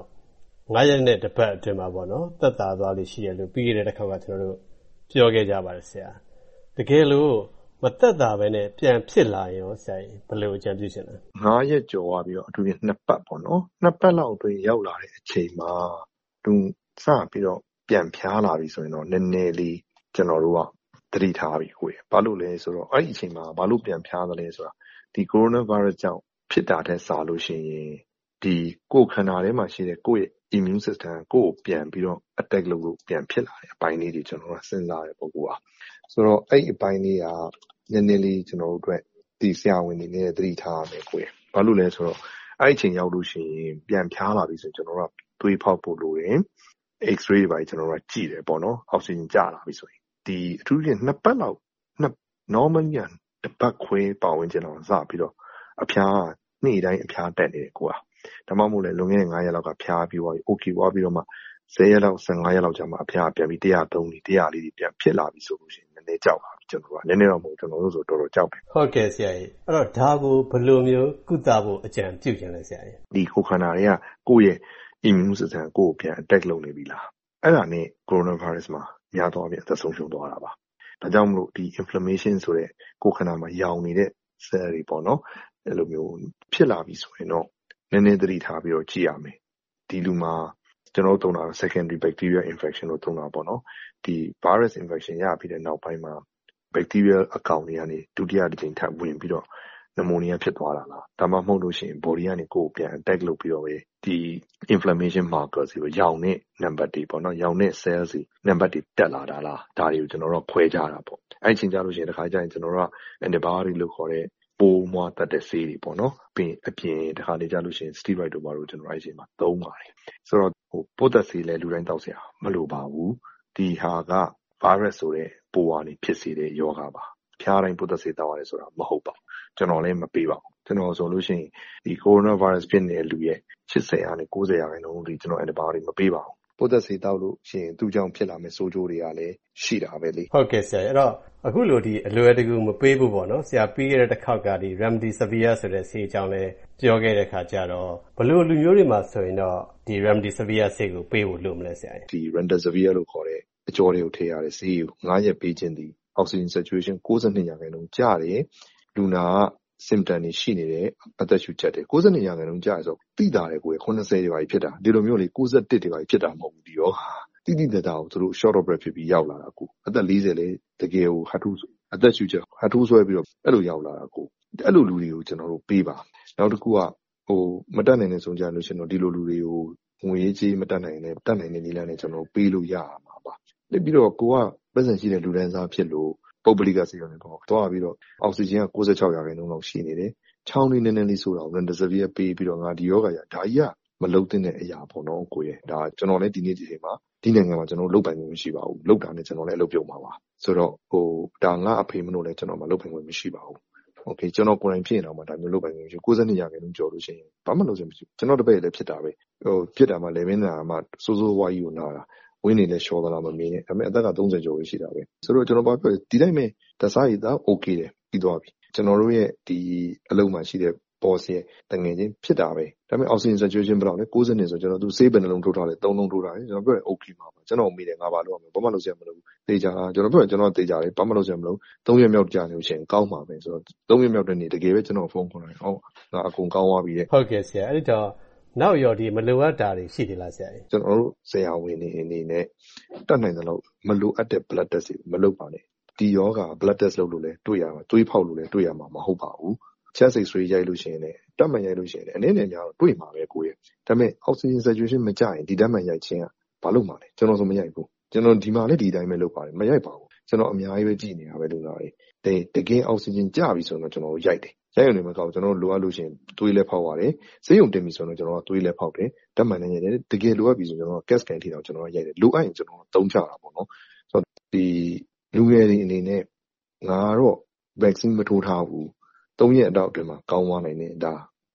9ရက်နဲ့တစ်ပတ်အတွင်းမှာပေါ့နော်သက်သာသွားလိမ့်ရှိရလို့ပြီးခဲ့တဲ့တစ်ခါကကျွန်တော်တို့ပြောခဲ့ကြပါတယ်ဆရာတကယ်လို့မသက်သာပဲနဲ့ပြန်ဖြစ်လာရင်ရောဆရာဘယ်လိုအကြံပြုချင်လဲ 9ရက်ကျော်သွားပြီးတော့အထူးဖြင့်2ပတ်ပေါ့နော်2ပတ်လောက်အတွင်းရောက်လာတဲ့အချိန်မှာသူစပြီးတော့ပြန်ဖျားလာပြီဆိုရင်တော့နည်းနည်းလေးကျွန်တော်တို့ကသတိထားပြီးကိုယ်ဘာလို့လဲဆိုတော့အဲ့ဒီအချိန်မှာဘာလို့ပြန်ဖျားသလဲဆိုတာဒီကိုရိုနာဗိုင်းရပ်စ်ကြောင့်ဖြစ်တာတဲ့စားလို့ရှိရင်ဒီကိုယ်ခန္ဓာထဲမှာရှိတဲ့ကိုယ့်ရဲ့ immune system ကိုယ်ပြန်ပြီးတော့ attack လုပ်လို့ပြန်ဖြစ်လာတဲ့အပိုင်းလေးတွေကျွန်တော်တို့စဉ်းစားရပုံကဆိုတော့အဲ့အပိုင်းလေးကနည်းနည်းလေးကျွန်တော်တို့အတွက်ဒီဆရာဝန်တွေနဲ့သတိထားရမယ်ကိုယ်ဘာလို့လဲဆိုတော့အဲ့အချိန်ရောက်လို့ရှိရင်ပြန်ဖျားလာပြီဆိုရင်ကျွန်တော်တို့ကသွေးဖောက်ဖို့လိုတယ် X-ray တွေကျွန်တော်တို့ကကြည့်တယ်ပေါ့နော်အောက်ဆီဂျင်ကျလာပြီဆိုရင်ဒီအထူးဖြင့်2ပတ်လောက်normal ညတစ်ပတ်ခွဲပတ်ဝန်းကျင်လောက်စပြီးတော့အဖျားနေ့တိုင်းအဖျားတက်နေတယ်ကိုကဒါမှမဟုတ်လေလွန်ခဲ့တဲ့9ရက်လောက်ကဖျားပြီးသွားပြီ okay သွားပြီးတော့မှ10ရက်လောက်15ရက်လောက်ကြာမှအဖျားပြန်ပြီး130 100လေးပြန်ဖြစ်လာပြီဆိုလို့ရှိရင်နည်းနည်းကြောက်ပါပြီကျွန်တော်ကနည်းနည်းတော့မဟုတ်ကျွန်တော်တို့ဆိုတော်တော်ကြောက်တယ်ဟုတ်ကဲ့ဆရာကြီးအဲ့တော့ဒါကိုဘယ်လိုမျိုးကုသဖို့အကြံပြုချင်လဲဆရာကြီးဒီကိုခန္ဓာတွေကကိုယ့်ရဲ့ immune system ကိုယ်ပြန် attack လုပ်နေပြီလားအဲ့ဒါနဲ့ coronavirus မှာများသွားပြီအသက်ဆုံးရှုံးသွားတာပါဒါကြောင့်မလို့ဒီ inflammation ဆိုတဲ့ကိုယ်ခန္ဓာမှာရောင်နေတဲ့ cell တွေပေါ့နော်အဲ့လိုမျိုးဖြစ်လာပြီဆိုရင်တော့နည်းနည်းသတိထားပြီးတော့ကြည့်ရမယ်ဒီလူမှာကျွန်တော်တို့သုံးတာ secondary bacterial infection လို့သုံးတာပေါ့နော်ဒီ virus infection ရပြီးတဲ့နောက်ပိုင်းမှာ bacterial အကောင်တွေကနေဒုတိယတစ်ချိန်ထပ်ဝင်ပြီးတော့ pneumonia ဖြစ်သွားတာလားဒါမှမဟုတ်လို့ရှိရင် body ကနေကိုယ်ပြန် attack လုပ်ပြီးတော့ပဲဒီ inflammation markers တွေရောင်တဲ့ number တွေပေါ့နော်ရောင်တဲ့ cells တွေ number တွေတက်လာတာလားဒါတွေကိုကျွန်တော်တို့ခွဲကြတာပေါ့အဲ့ချိန်ကြလို့ရှိရင်တစ်ခါကျရင်ကျွန်တော်တို့က antibiotic လို့ခေါ်တဲ့ပိုးမွားတတ်တဲ့ဆေးတွေပေါ့နော်ပြီးအပြင်တစ်ခါလေကြာလို့ရှိရင် steroid တို့ပါလို့ကျွန်တော်အဲ့ချိန်မှာသုံးပါတယ်ဆိုတော့ပိုးသက်ဆေးလည်းလူတိုင်းတောက်เสียမလိုပါဘူးဒီဟာက virus ဆိုတဲ့ပိုးကနေဖြစ်စေတဲ့ရောဂါပါဖျားတိုင်းပိုးသက်ဆေးတောက်ရတယ်ဆိုတာမဟုတ်ပါဘူးကျွန်တော်လည်းမပေးပါဘူးကျွန်တော်ဆိုလို့ရှိရင်ဒီ coronavirus ဖြစ်နေတဲ့လူရဲ့80ကနေ90%လုံးဒီကျွန်တော် antibiotic မပေးပါဘူးပိုးသက်ဆေးတောက်လို့ရှိရင်သူ့ကြောင့်ဖြစ်လာမယ့်ဆိုးကျိုးတွေကလည်းရှိတာပဲလေဟုတ်ကဲ့ဆရာအဲ့တော့အခုလိုဒီအလွယ်တကူမပေးဘူးပေါ့နော်ဆရာပြီးခဲ့တဲ့တစ်ခေါက်ကဒီ remdesivir ဆိုတဲ့ဆေးအကြောင်းလည်းပြောခဲ့တဲ့ခါကျတော့ဘယ်လိုလူမျိုးတွေမှာဆိုရင်တော့ဒီ remdesivir ဆေးကိုပေးဖို့လိုမလဲဆရာဒီ remdesivir လို့ခေါ်တဲ့အကြောတွေကိုထည့်ရတဲ့ဆေးကို9ရက်ပေးခြင်းသည် oxygen saturation 92%ကျတယ်လူနာက symptom တွေရှိနေတယ်အသက်ရှူချက်တွေ92ရာခိုင်နှုန်းကြာဆိုသိတာလေကိုယ်80တွေပါဖြစ်တာဒီလိုမျိုးလေ91တွေပါဖြစ်တာမဟုတ်ဘူးဒီရောတိတိတတ်တာကိုသူတို့ short of breath ဖြစ်ပြီးရောက်လာတာကိုအသက်40လေတကယ်ကိုဟတ်ထုအသက်ရှူချက်ဟတ်ထိုးဆွဲပြီးတော့အဲ့လိုရောက်လာတာကိုအဲ့လိုလူတွေကိုကျွန်တော်တို့ပေးပါနောက်တစ်ခုကမတက်နိုင်တဲ့ဆုံးကြလို့ရှင်တော့ဒီလိုလူတွေကိုငွေကြီးမတက်နိုင်တဲ့တက်နိုင်တဲ့နည်းလမ်းနဲ့ကျွန်တော်ပေးလို့ရမှာပါလက်ပြီးတော့ကိုကပတ်စံရှိတဲ့လူဒန်းစားဖြစ်လို့ပုဂ္ဂလိကဆေးရုံတွေတော့သွားပြီးတော့အောက်ဆီဂျင်က96ရာခိုင်နှုန်းလောက်ရှိနေတယ်ချောင်းလေးနည်းနည်းလေးဆိုတော့ remdesivir ပေးပြီးတော့ငါဒီယောဂါရဒါကြီးကမလုံတဲ့အရာပေါ့နော်ကိုရဲ့ဒါကျွန်တော်လည်းဒီနေ့ဒီချိန်မှာဒီနိုင်ငံမှာကျွန်တော်လုပ်ပိုင်ခွင့်မရှိပါဘူးလုပ်တာနဲ့ကျွန်တော်လည်းအလုပ်ပြုတ်မှာပါဆိုတော့ဒါငါအဖေမလို့လည်းကျွန်တော်မှလုပ်ပိုင်ခွင့်မရှိပါဘူးโอเคကျွန်တော်ကိုယ်တိုင်ဖြစ်နေတာမှဒါမျိုးလုပ်ပိုင်ခွင့်မရှိ92ရာခိုင်နှုန်းကျော်လို့ရှိရင်ဘာမှလုပ်စရာမရှိဘူးကျွန်တော်တပည့်လည်းဖြစ်တာပဲဖြစ်တာမှလည်းမင်းနာမှစိုးစိုးဝါးကြီးကိုနာတာဝင်းနေလဲရှော်သလားမမင်းနဲ့ဒါပေမဲ့အသက်က30ကျော်ပဲရှိတာပဲဆိုတော့ကျွန်တော်ဘာပြောဒီတိုင်းပဲတစားရည်သား okay တယ်ပြီးသွားပြီကျွန်တော်တို့ရဲ့ဒီအလုံးမှာရှိတဲ့ boss ရဲ့တငယ်ချင်းဖြစ်တာပဲဒါပေမဲ့ oxygen saturation ဘယ်လောက်လဲ90နေဆိုကျွန်တော်သူဆေးဘယ်နှလုံးထိုးထားလဲ3လုံးထိုးထားတယ်ကျွန်တော်ပြောတယ် okay ပါကျွန်တော်မေးတယ်ငါဘာလုပ်ရမလဲဘာမှလုပ်စရာမလိုဘူးတေချာကျွန်တော်ပြောကျွန်တော်တေချာတယ်ဘာမှလုပ်စရာမလို3ရက်မြောက်ကြာနေလို့ရှိရင်ကောင်းပါပဲဆိုတော့3ရက်မြောက်တဲ့နေ့တကယ်ပဲကျွန်တော်ဖုန်းခေါ်တယ်ဟုတ်ငါအကုန်ကောင်းသွားပြီတဲ့ဟုတ်ကဲ့ဆရာအဲ့တော့နောက်ရောဒီမလိုအပ်တာတွေရှိတယ်လားဆရာကြီးကျွန်တော်တို့ဆရာဝန်တွေအနေနဲ့တတ်နိုင်တယ်လို့မလိုအပ်တဲ့ blood test တွေမလုပ်ပါနဲ့ဒီယောဂ blood test လုပ်လို့လဲတွေ့ရမှာသွေးဖောက်လို့လဲတွေ့ရမှာမဟုတ်ပါဘူးchest x-ray ရိုက်လို့ရှိရင်လည်းတက်မှန်ရိုက်လို့ရှိရင်လည်းအနေနဲ့များတော့တွေ့မှာပဲကိုရဲ့ဒါပေမဲ့ oxygen saturation မကြရင်ဒီတက်မှန်ရိုက်ခြင်းကဘာလို့မှလဲကျွန်တော်ဆိုမရိုက်ဘူးကျွန်တော်ဒီမှာလည်းဒီတိုင်းပဲလုပ်ပါတယ်မရိုက်ပါဘူးကျွန်တော်အများကြီးပဲကြည့်နေတာပဲလူနာတွေတကယ် oxygen ကြပြီဆိုတော့ကျွန်တော်ရိုက်တယ်ရိုက်ရုံနဲ့မကောက်ကျွန်တော်လိုအပ်လို့ရှိရင်သွေးလည်းဖောက်ရတယ်ဆေးရုံတင်ပြီဆိုတော့ကျွန်တော်ကသွေးလည်းဖောက်တယ်တက်မှန်လည်းရိုက်တယ်တကယ်လိုအပ်ပြီဆိုကျွန်တော်က CAT scan ထိတော့ကျွန်တော်ရိုက်တယ်လိုအပ်ရင်ကျွန်တော်သုံးချတာပေါ့နော်ဆိုတော့ဒီလူငယ်တွေအနေနဲ့ငါတော့ vaccine မထိုးထားဘူး3ရက်အတော့အတွင်းမှာကောင်းသွားနိုင်တယ်ဒါ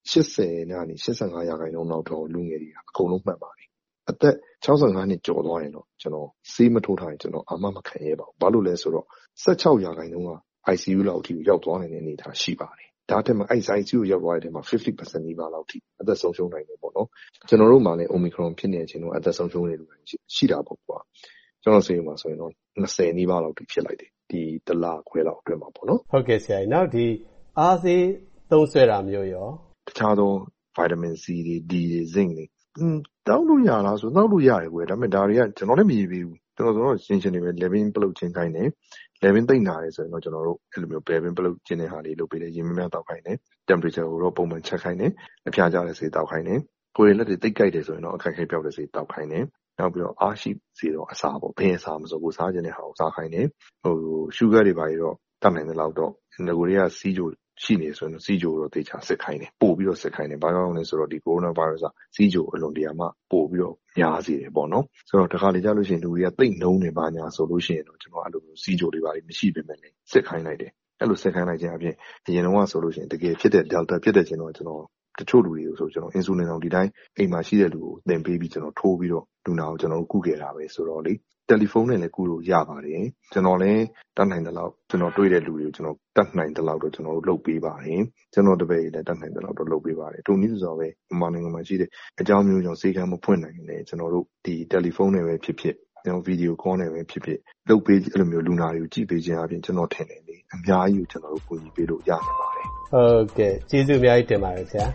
80နဲ့85ရာခိုင်နှုန်းလောက်တော့လူငယ်တွေအကုန်လုံးမှတ်ပါတယ်အသက်65နှစ်ကျော်သွားရင်တော့ကျွန်တော်ဆေးမထိုးထားရင်ကျွန်တော်အာမမခံရပါဘူးဘာလို့လဲဆိုတော့16ရာခိုင်နှုန်းက ICU လောက်အထိရောက်သွားနိုင်တဲ့အနေအထားရှိပါတယ်ဒါတက်မှာ ICU ရောက်သွားတဲ့မှာ 50% နီးပါးလောက်ထိအသက်ဆုံးရှုံးနိုင်တယ်ပေါ့နော်ကျွန်တော်တို့မှလည်း Omicron ဖြစ်နေတဲ့အချိန်တော့အသက်ဆုံးရှုံးနေလို့ရှိတာပေါ့ကွာကျွန်တော်ဆေးရုံမှာဆိုရင်တော့20နီးပါးလောက်ထိဖြစ်လိုက်တယ်ဒီတလခွဲလောက်အတွင်းမှာပေါ့နော်ဟုတ်ကဲ့ဆရာကြီးနောက်ဒီအားဆေးသုံးဆွဲတာမျိုးရောတခြားသော vitamin C တွေ D တွေ zinc တွေတောက်လို့ရလားဆိုတောက်လို့ရတယ်ကွယ်ဒါပေမဲ့ဒါတွေကကျွန်တော်လည်းမရသေးဘူးကျွန်တော်ရှင်းရှင်းနေပဲ level ပလုတ်ချင်းခိုင်းတယ် level သိမ့်နာတယ်ဆိုရင်တော့ကျွန်တော်တို့အဲ့လိုမျိုး level ပလုတ်ချင်းတဲ့ဟာလေးလုပ်ပေးတယ်ရေများများတောက်ခိုင်းတယ် temperature ကိုတော့ပုံမှန်ချက်ခိုင်းတယ်အဖျားကြတဲ့ဆေးတောက်ခိုင်းတယ်ကိုယ်လက်တွေတိတ်ကြိုက်တယ်ဆိုရင်တော့အခက်အခဲပြောက်တဲ့ဆေးတောက်ခိုင်းတယ်နောက်ပြီးတော့အားရှိစေတော့အစာပေါ့ဘယ်အစာမဆိုကိုစားခြင်းတဲ့ဟာကိုစားခိုင်းတယ်sugar တွေပါရတော့တတ်နိုင်တဲ့လောက်တော့ငကိုတွေကစီးကြိုရှိနေဆိုရင်စီးကြိုတော့တေချာစစ်ခိုင်းတယ်ပို့ပြီးတော့စစ်ခိုင်းတယ်ဘာကြောင့်လဲဆိုတော့ဒီကိုရိုနာဗိုင်းရပ်စ်ကစီးကြိုအလွန်တရာမှပို့ပြီးတော့များစေတယ်ပေါ့နော်ဆိုတော့တခါလေကြာလို့ရှိရင်လူတွေကတိတ်နှုံးနေပါညာဆိုလို့ရှိရင်တော့ကျွန်တော်အဲ့လိုစီးကြိုတွေပါလိမရှိပေမဲ့လည်းစစ်ခိုင်းလိုက်တယ်အဲ့လိုစစ်ခိုင်းလိုက်ခြင်းအပြင်အရင်တော့ဆိုလို့ရှိရင်တကယ်ဖြစ်တဲ့ delta ဖြစ်တဲ့ခြင်းတော့ကျွန်တော်တချို့လူတွေကိုဆိုကျွန်တော် insulin အောင်ဒီတိုင်းအိမ်မှာရှိတဲ့လူကိုသင်ပေးပြီးကျွန်တော်ထိုးပြီးတော့လူနာကိုကျွန်တော်ကုခဲ့တာပဲဆိုတော့လေတယ်လီဖုန်းနဲ့လည်းကုလို့ရပါတယ်ကျွန်တော်လည်းတတ်နိုင်တဲ့လောက်ကျွန်တော်တွေ့တဲ့လူတွေကိုကျွန်တော်တတ်နိုင်တဲ့လောက်တော့ကျွန်တော်လုပ်ပေးပါတယ်ကျွန်တော်တပည့်လည်းတတ်နိုင်တဲ့လောက်တော့လုပ်ပေးပါတယ်တို့နည်းဆိုတော့ပဲမြန်မာနိုင်ငံမှာရှိတဲ့အကြောင်းမျိုးကြောင့်စေကမ်းမဖွင့်နိုင်ရင်လည်းကျွန်တော်တို့ဒီတယ်လီဖုန်းနဲ့ပဲဖြစ်ဖြစ်ကျွန်တော်ဗီဒီယိုကောနဲ့ပဲဖြစ်ဖြစ်လုပ်ပေးအဲ့လိုမျိုးလူနာတွေကိုကြည့်ပေးခြင်းအပြင်ကျွန်တော်ထင်တယ်လေအများကြီးကိုကျွန်တော်တို့ကူညီပေးလို့ရနိုင်ပါတယ်ဟုတ်ကဲ့ကျေးဇူးအများကြီးတင်ပါတယ်ဆရာ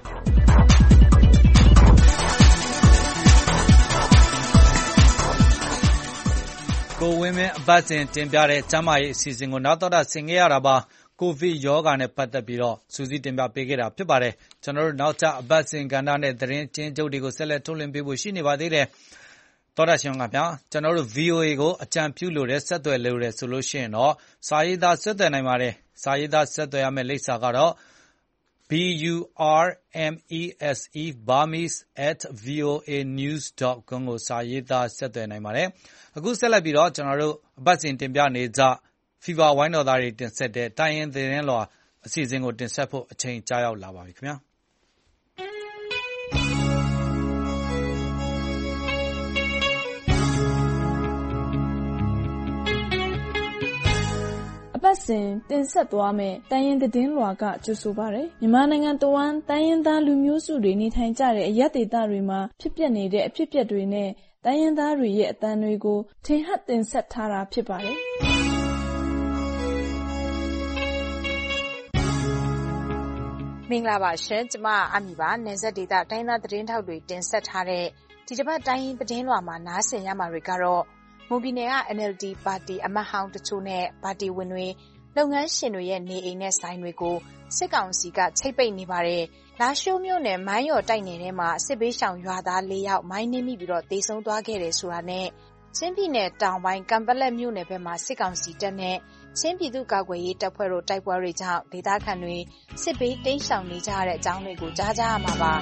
ကိုဝင်းမင်းအပတ်စဉ်တင်ပြတဲ့ကျမ်းမာရေးအစီအစဉ်ကိုနောက်တော့ဆင်ခဲ့ရတာပါကိုဗစ်ရောဂါနဲ့ပတ်သက်ပြီးတော့စူးစီးတင်ပြပေးခဲ့တာဖြစ်ပါတယ်ကျွန်တော်တို့နောက်ထပ်အပတ်စဉ်ကဏ္ဍနဲ့သတင်းချင်းချုပ်တွေကိုဆက်လက်ထုတ်လွှင့်ပေးဖို့ရှိနေပါသေးတယ်တော်တာရှင်ကဗျာကျွန်တော်တို့ VOA ကိုအကြံပြုလို့တဲ့ဆက်သွယ်လို့တဲ့ဆိုလို့ရှိရင်တော့စာရေးသားဆက်သွယ်နိုင်ပါတယ်စာရေးသားဆက်သွယ်ရမယ့်လိပ်စာကတော့ BURMESE burmese@voanews.com ကိုစာရေးသားဆက်သွယ်နိုင်ပါတယ်အခုဆက်လက်ပြီးတော့ကျွန်တော်တို့အပတ်စဉ်တင်ပြနေကြ FIFA ဝိုင်းတော်သားတွေတင်ဆက်တဲ့တိုင်းရင်းသတင်းလွှာအစီအစဉ်ကိုတင်ဆက်ဖို့အချိန်ကြာရောက်လာပါပြီခင်ဗျာပတ်စဉ်တင်ဆက်သွားမယ့်တိုင်းရင်းသတင်းလွှာကကြိုဆိုပါရယ်မြန်မာနိုင်ငံတဝန်းတိုင်းရင်းသားလူမျိုးစုတွေနေထိုင်ကြတဲ့အရပ်ဒေသတွေမှာဖြစ်ပျက်နေတဲ့အဖြစ်အပျက်တွေနဲ့တိုင်းရင်းသားတွေရဲ့အသံတွေကိုထင်ဟပ်တင်ဆက်ထားတာဖြစ်ပါတယ်မင်္ဂလာပါရှင်ကျမအမီပါနယ်စပ်ဒေသတိုင်းသားသတင်းထောက်တွေတင်ဆက်ထားတဲ့ဒီတစ်ပတ်တိုင်းသတင်းလွှာမှာနားဆင်ရမှာတွေကတော့မွန်ပြည်နယ်က NLD ပါတီအမတ်ဟောင်းတချို့နဲ့ပါတီဝင်တွေလုပ်ငန်းရှင်တွေရဲ့နေအိမ်နဲ့ဆိုင်တွေကိုစစ်ကောင်စီကချိတ်ပိတ်နေပါတယ်လာရှိုးမြို့နယ်မိုင်းရော်တိုက်နယ်ထဲမှာစစ်ဘေးရှောင်ရွာသား၄ယောက်မိုင်းနင်းမိပြီးတော့တေဆုံးသွားခဲ့တယ်ဆိုတာနဲ့ချင်းပြည်နယ်တောင်ပိုင်းကံပလက်မြို့နယ်ဘက်မှာစစ်ကောင်စီတပ်နဲ့ချင်းပြည်သူ့ကာကွယ်ရေးတပ်ဖွဲ့တို့တိုက်ပွဲတွေကြောင့်ဒေသခံတွေစစ်ဘေးတိမ်းရှောင်နေကြတဲ့အကြောင်းတွေကိုကြားကြရမှာပါ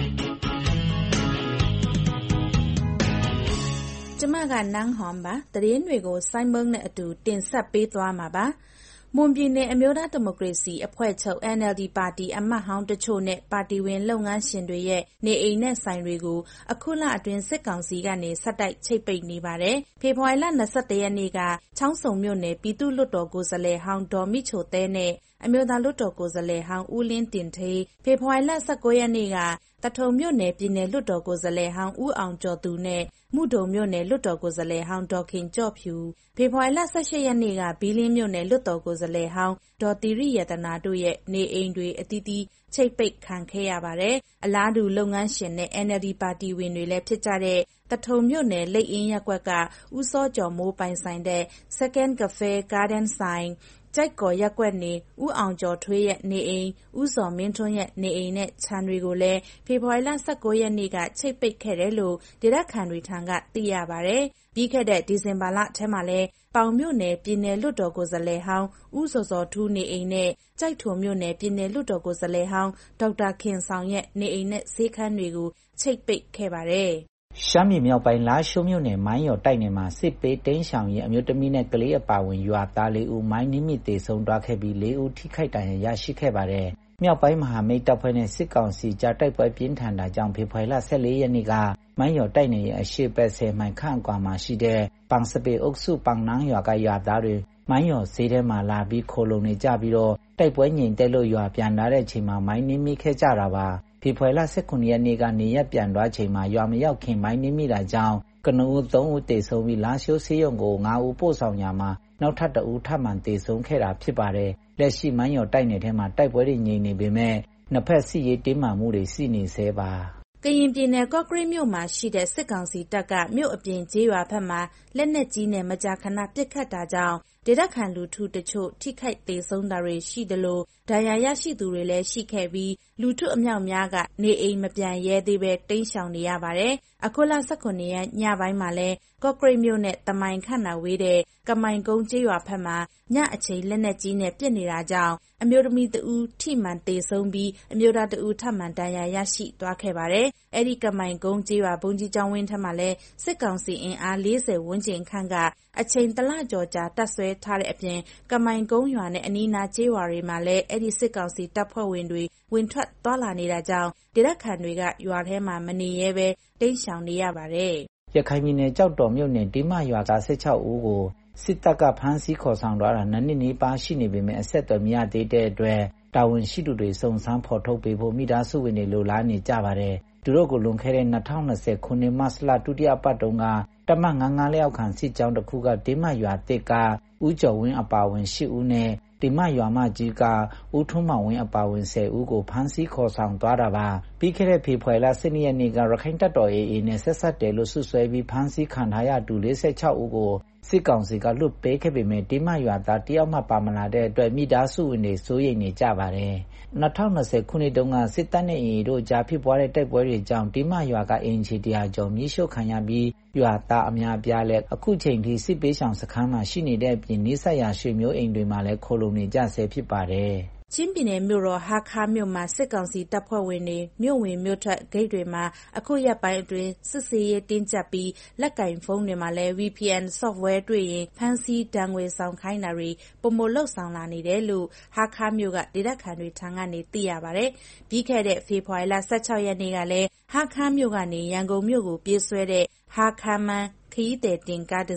ကျမကနန်းဟွန်ပါသတင်းတွေကိုစိုင်းမုံနဲ့အတူတင်ဆက်ပေးသွားမှာပါမွန်ပြည်နယ်အမျိုးသားဒီမိုကရေစီအဖွဲ့ချုပ် NLD ပါတီအမတ်ဟောင်းတချို့နဲ့ပါတီဝင်လုပ်ငန်းရှင်တွေရဲ့နေအိမ်နဲ့ဆိုင်တွေကိုအခုလအတွင်းစစ်ကောင်စီကနေဆက်တိုက်ချိတ်ပိတ်နေပါတယ်။ဖေဖော်ဝါရီလ21ရက်နေ့ကချောင်းစုံမြို့နယ်ပြည်သူ့လွှတ်တော်ကိုယ်စားလှယ်ဟောင်းဒေါ်မိချိုသဲနဲ့အမျိုးသားလွှတ်တော်ကိုယ်စားလှယ်ဟောင်းဦးလင်းတင်ထေးဖေဖော်ဝါရီလ19ရက်နေ့ကတထုံမြို့နယ်ပြည်နယ်လွှတ်တော်ကိုယ်စားလှယ်ဟောင်းဦးအောင်ကျော်သူနဲ့မှုဒုံမြို့နယ်လွှတ်တော်ကိုယ်စားလှယ်ဟောင်းဒေါ်ခင်ကျော့ဖြူဖေဖော်ဝါရီလ18ရက်နေ့ကဘီလင်းမြို့နယ်လွှတ်တော်ကိုယ်စားလှယ်ဟောင်းဒေါ်သီရိယတနာတို့ရဲ့နေအိမ်တွေအသီးသီးချိတ်ပိတ်ခံခဲ့ရပါတယ်။အလားတူလုပ်ငန်းရှင်နဲ့ NLD ပါတီဝင်တွေလည်းဖြစ်ကြတဲ့တထုံမြို့နယ်လိတ်အင်းရပ်ကွက်ကဦးစောကျော်မိုးပိုင်ဆိုင်တဲ့ Second Cafe Garden ဆိုင်ကြိုက်ကော်ရက်ကွက်နေဦးအောင်ကျော်ထွေးရဲ့နေအိမ်ဦးစော်မင်းထွန်းရဲ့နေအိမ်နဲ့ခြံတွေကိုလည်းဖေဖော်ဝါရီလ19ရက်နေ့ကချိတ်ပိတ်ခဲ့တယ်လို့ဒေသခံတွေထံကသိရပါတယ်။ပြီးခဲ့တဲ့ဒီဇင်ဘာလထဲမှာလည်းပေါင်မြို့နယ်ပြည်နယ်လွှတ်တော်ကိုယ်စားလှယ်ဟောင်းဦးစောစောထူးနေအိမ်နဲ့ကြိုက်ထုံမြို့နယ်ပြည်နယ်လွှတ်တော်ကိုယ်စားလှယ်ဟောင်းဒေါက်တာခင်ဆောင်ရဲ့နေအိမ်နဲ့ဈေးခန်းတွေကိုချိတ်ပိတ်ခဲ့ပါတယ်။ရှမ်းပြည်မြောက်ပိုင်းလားရှိုးမြို့နယ်မိုင်းရော်တိုက်နယ်မှာစစ်ပေးတိမ်းရှောင်ရင်အမျိုးသမီးနဲ့ကလေးအပါဝင်ရွာသား၄ဦးမိုင်းနိမိတေဆုံးသွားခဲ့ပြီး၄ဦးထိခိုက်ဒဏ်ရာရရှိခဲ့ပါတယ်။မြောက်ပိုင်းမဟာမိတ်တပ်ဖွဲ့နဲ့စစ်ကောင်စီကြားတိုက်ပွဲပြင်းထန်တာကြောင့်ဖေဖော်ဝါရီလ14ရက်နေ့ကမိုင်းရော်တိုက်နယ်ရဲ့အရှေ့ဘက်10မိုင်ခန့်အကွာမှာရှိတဲ့ပန်စပေအုပ်စုပန်နန်းရွာကရွာသားတွေမိုင်းရော်ဈေးထဲမှာလာပြီးခိုလုံနေကြပြီးတော့တိုက်ပွဲငြိမ်သက်လို့ရွာပြန်လာတဲ့အချိန်မှာမိုင်းနိမိခဲ့ကြတာပါ။ဖေဖော်ဝါရီလ19ရက်နေ့ကနေရက်ပြန်သွားချိန်မှာရွာမရောက်ခင်မိုင်းနိမိတာကြောင့်ကနဦး3ဦးတေဆုံးပြီးလားရှိုးဆေးရုံကို9ဦးပို့ဆောင်ရာမှာနောက်ထပ်2ဦးထပ်မံတေဆုံးခဲ့တာဖြစ်ပါတယ်။လက်ရှိမိုင်းရော်တိုက်နယ်ထဲမှာတိုက်ပွဲတွေငြိမ်နေပေမဲ့နှစ်ဖက်စစ်ရေးတင်းမာမှုတွေရှိနေဆဲပါ။ကရင်ပြည်နယ်ကော့ကရိတ်မြို့မှာရှိတဲ့စစ်ကောင်စီတပ်ကမြို့အပြင်ကျေးရွာဘက်မှာလက်နက်ကြီးနဲ့မကြာခဏပစ်ခတ်တာကြောင့်ဒေသခံလူထုတချို့ထိခိုက်သေးဆုံးတာတွေရှိသလိုဒဏ်ရာရရှိသူတွေလည်းရှိခဲ့ပြီးလူထုအမြောက်များကနေအိမ်မပြန်ရဲသေးပဲတိမ်းရှောင်နေရပါတယ်။အခုလ19ရက်ညပိုင်းမှာလဲကော့ကရိတ်မြို့နဲ့တမိုင်ခန့်သာဝေးတဲ့ကမိုင်ကုန်းကျေးရွာဘက်မှာညအချိန်လက်နက်ကြီးနဲ့ပစ်နေတာကြောင့်အမျိုးသမီးတဦးထိမှန်သေဆုံးပြီးအမျိုးသားတဦးထပ်မံဒဏ်ရာရရှိသွားခဲ့ပါတယ်။အဲဒီကမိုင်ကုန်းကျေးရွာဘုံကြီးကျောင်းဝင်းထက်မှာလဲစစ်ကောင်စီအင်အား40ဝန်းကျင်ခန့်ကအချိန်တလကျော်ကြာတပ်ဆွဲထားတဲ့အပြင်ကမိုင်ကုန်းရွာနဲ့အနီးနားကျေးရွာတွေမှာလည်းအဲ့ဒီစစ်ကောင်စီတပ်ဖွဲ့ဝင်တွေဝင်ထွက်သွားလာနေတာကြောင့်ဒေသခံတွေကရွာထဲမှာမနေရဲပဲတိမ်းရှောင်နေရပါတယ်။ရခိုင်ပြည်နယ်ကြောက်တော်မြို့နယ်ဒီမရွာသား16ဦးကိုစစ်တပ်ကဖမ်းဆီးခေါ်ဆောင်သွားတာ2နှစ်နီးပါးရှိနေပေမဲ့အဆက်အသွယ်မရသေးတဲ့အတွက်တာဝန်ရှိသူတွေစုံစမ်းဖော်ထုတ်ပေးဖို့မိသားစုဝင်တွေလိုလားနေကြပါတယ်။သူတို့ကိုလွန်ခဲ့တဲ့2020ခုနှစ်မတ်လဒုတိယပတ်တုန်းကတမတ်99လက်အောက်ခံစစ်ကြောင်းတစ်ခုကဒီမရွာတစ်ကဦးကျော်ဝင်းအပါဝင်10ဦးနဲ့ဒီမရွာမကြီးကဦးထွန်းမောင်ဝင်းအပါဝင်10ဦးကိုဖမ်းဆီးခေါ်ဆောင်သွားတာပါပြီးခဲ့တဲ့ဖေဖော်ဝါရီလ12ရက်နေ့ကရခိုင်တပ်တော် AA နဲ့ဆက်ဆက်တယ်လို့ဆွဆွဲပြီးဖမ်းဆီးခံထားရသူ46ဦးကိုစစ်ကောင်စီကလွတ်ပေးခဲ့ပေမဲ့ဒီမရွာသားတယောက်မှပါမလာတဲ့အတွက်မိသားစုဝင်တွေစိုးရိမ်နေကြပါတယ်2020ခုနှစ်တုန်းကစစ်တပ်နဲ့ AA တို့ကြားဖြစ်ပွားတဲ့တိုက်ပွဲတွေကြောင့်ဒီမရွာကအင်ဂျီတရာကျော်မြေရှို့ခံရပြီးရွာသားအများပြားလည်းအခုချိန်ထိစစ်ပေးဆောင်စခန်းမှာရှိနေတဲ့အပြင်နေဆက်ရရွှေမျိုးအိမ်တွေမှာလည်းခိုလုံနေကြဆဲဖြစ်ပါတယ်ချင်းပြည်နယ်မြို့တော်ဟာခါမြို့မှာစစ်ကောင်စီတပ်ဖွဲ့ဝင်တွေမြို့ဝင်မြို့ထွက်ဂိတ်တွေမှာအခုရက်ပိုင်းအတွင်းစစ်ဆေးရေးတင်းကျပ်ပြီးလက်ကင်ဖုန်းတွေမှာလည်း VPN software တွေ့ရင်ဖမ်းဆီးတန်ငွေဆောင်ခိုင်းတာတွေပုံမလှုပ်ဆောင်လာနေတယ်လို့ဟာခါမြို့ကဒေသခံတွေထံကနေသိရပါတယ်။ပြီးခဲ့တဲ့ဖေဖော်ဝါရီလ16ရက်နေ့ကလည်းဟာခါမြို့ကနေရန်ကုန်မြို့ကိုပြေးဆွဲတဲ့ဟာခါမန်ခရီးသည်တင်ကားတစ်စီး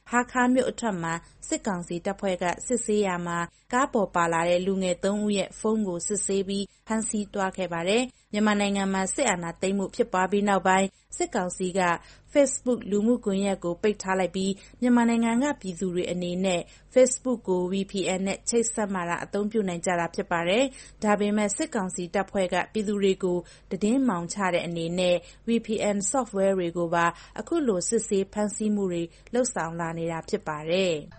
ဟာခါးမြို့အထက်မှာစစ်ကောင်စီတပ်ဖွဲ့ကစစ်ဆေးရာမှာကားပေါ်ပါလာတဲ့လူငယ်3ဦးရဲ့ဖုန်းကိုစစ်ဆေးပြီးဖမ်းဆီးသွားခဲ့ပါတယ်။မြန်မာနိုင်ငံမှာစစ်အာဏာသိမ်းမှုဖြစ်ပွားပြီးနောက်ပိုင်းစစ်ကောင်စီက Facebook လူမှုကွန်ရက်ကိုပိတ်ထားလိုက်ပြီးမြန်မာနိုင်ငံကပြည်သူတွေအနေနဲ့ Facebook ကို VPN နဲ့ချိတ်ဆက်မှသာအသုံးပြုနိုင်ကြတာဖြစ်ပါတယ်။ဒါပေမဲ့စစ်ကောင်စီတပ်ဖွဲ့ကပြည်သူတွေကိုသတင်းမှောင်ချတဲ့အနေနဲ့ VPN software တွေကိုပါအခုလိုစစ်ဆေးဖမ်းဆီးမှုတွေလုပ်ဆောင်လာနေတာဖြစ်ပါတယ်။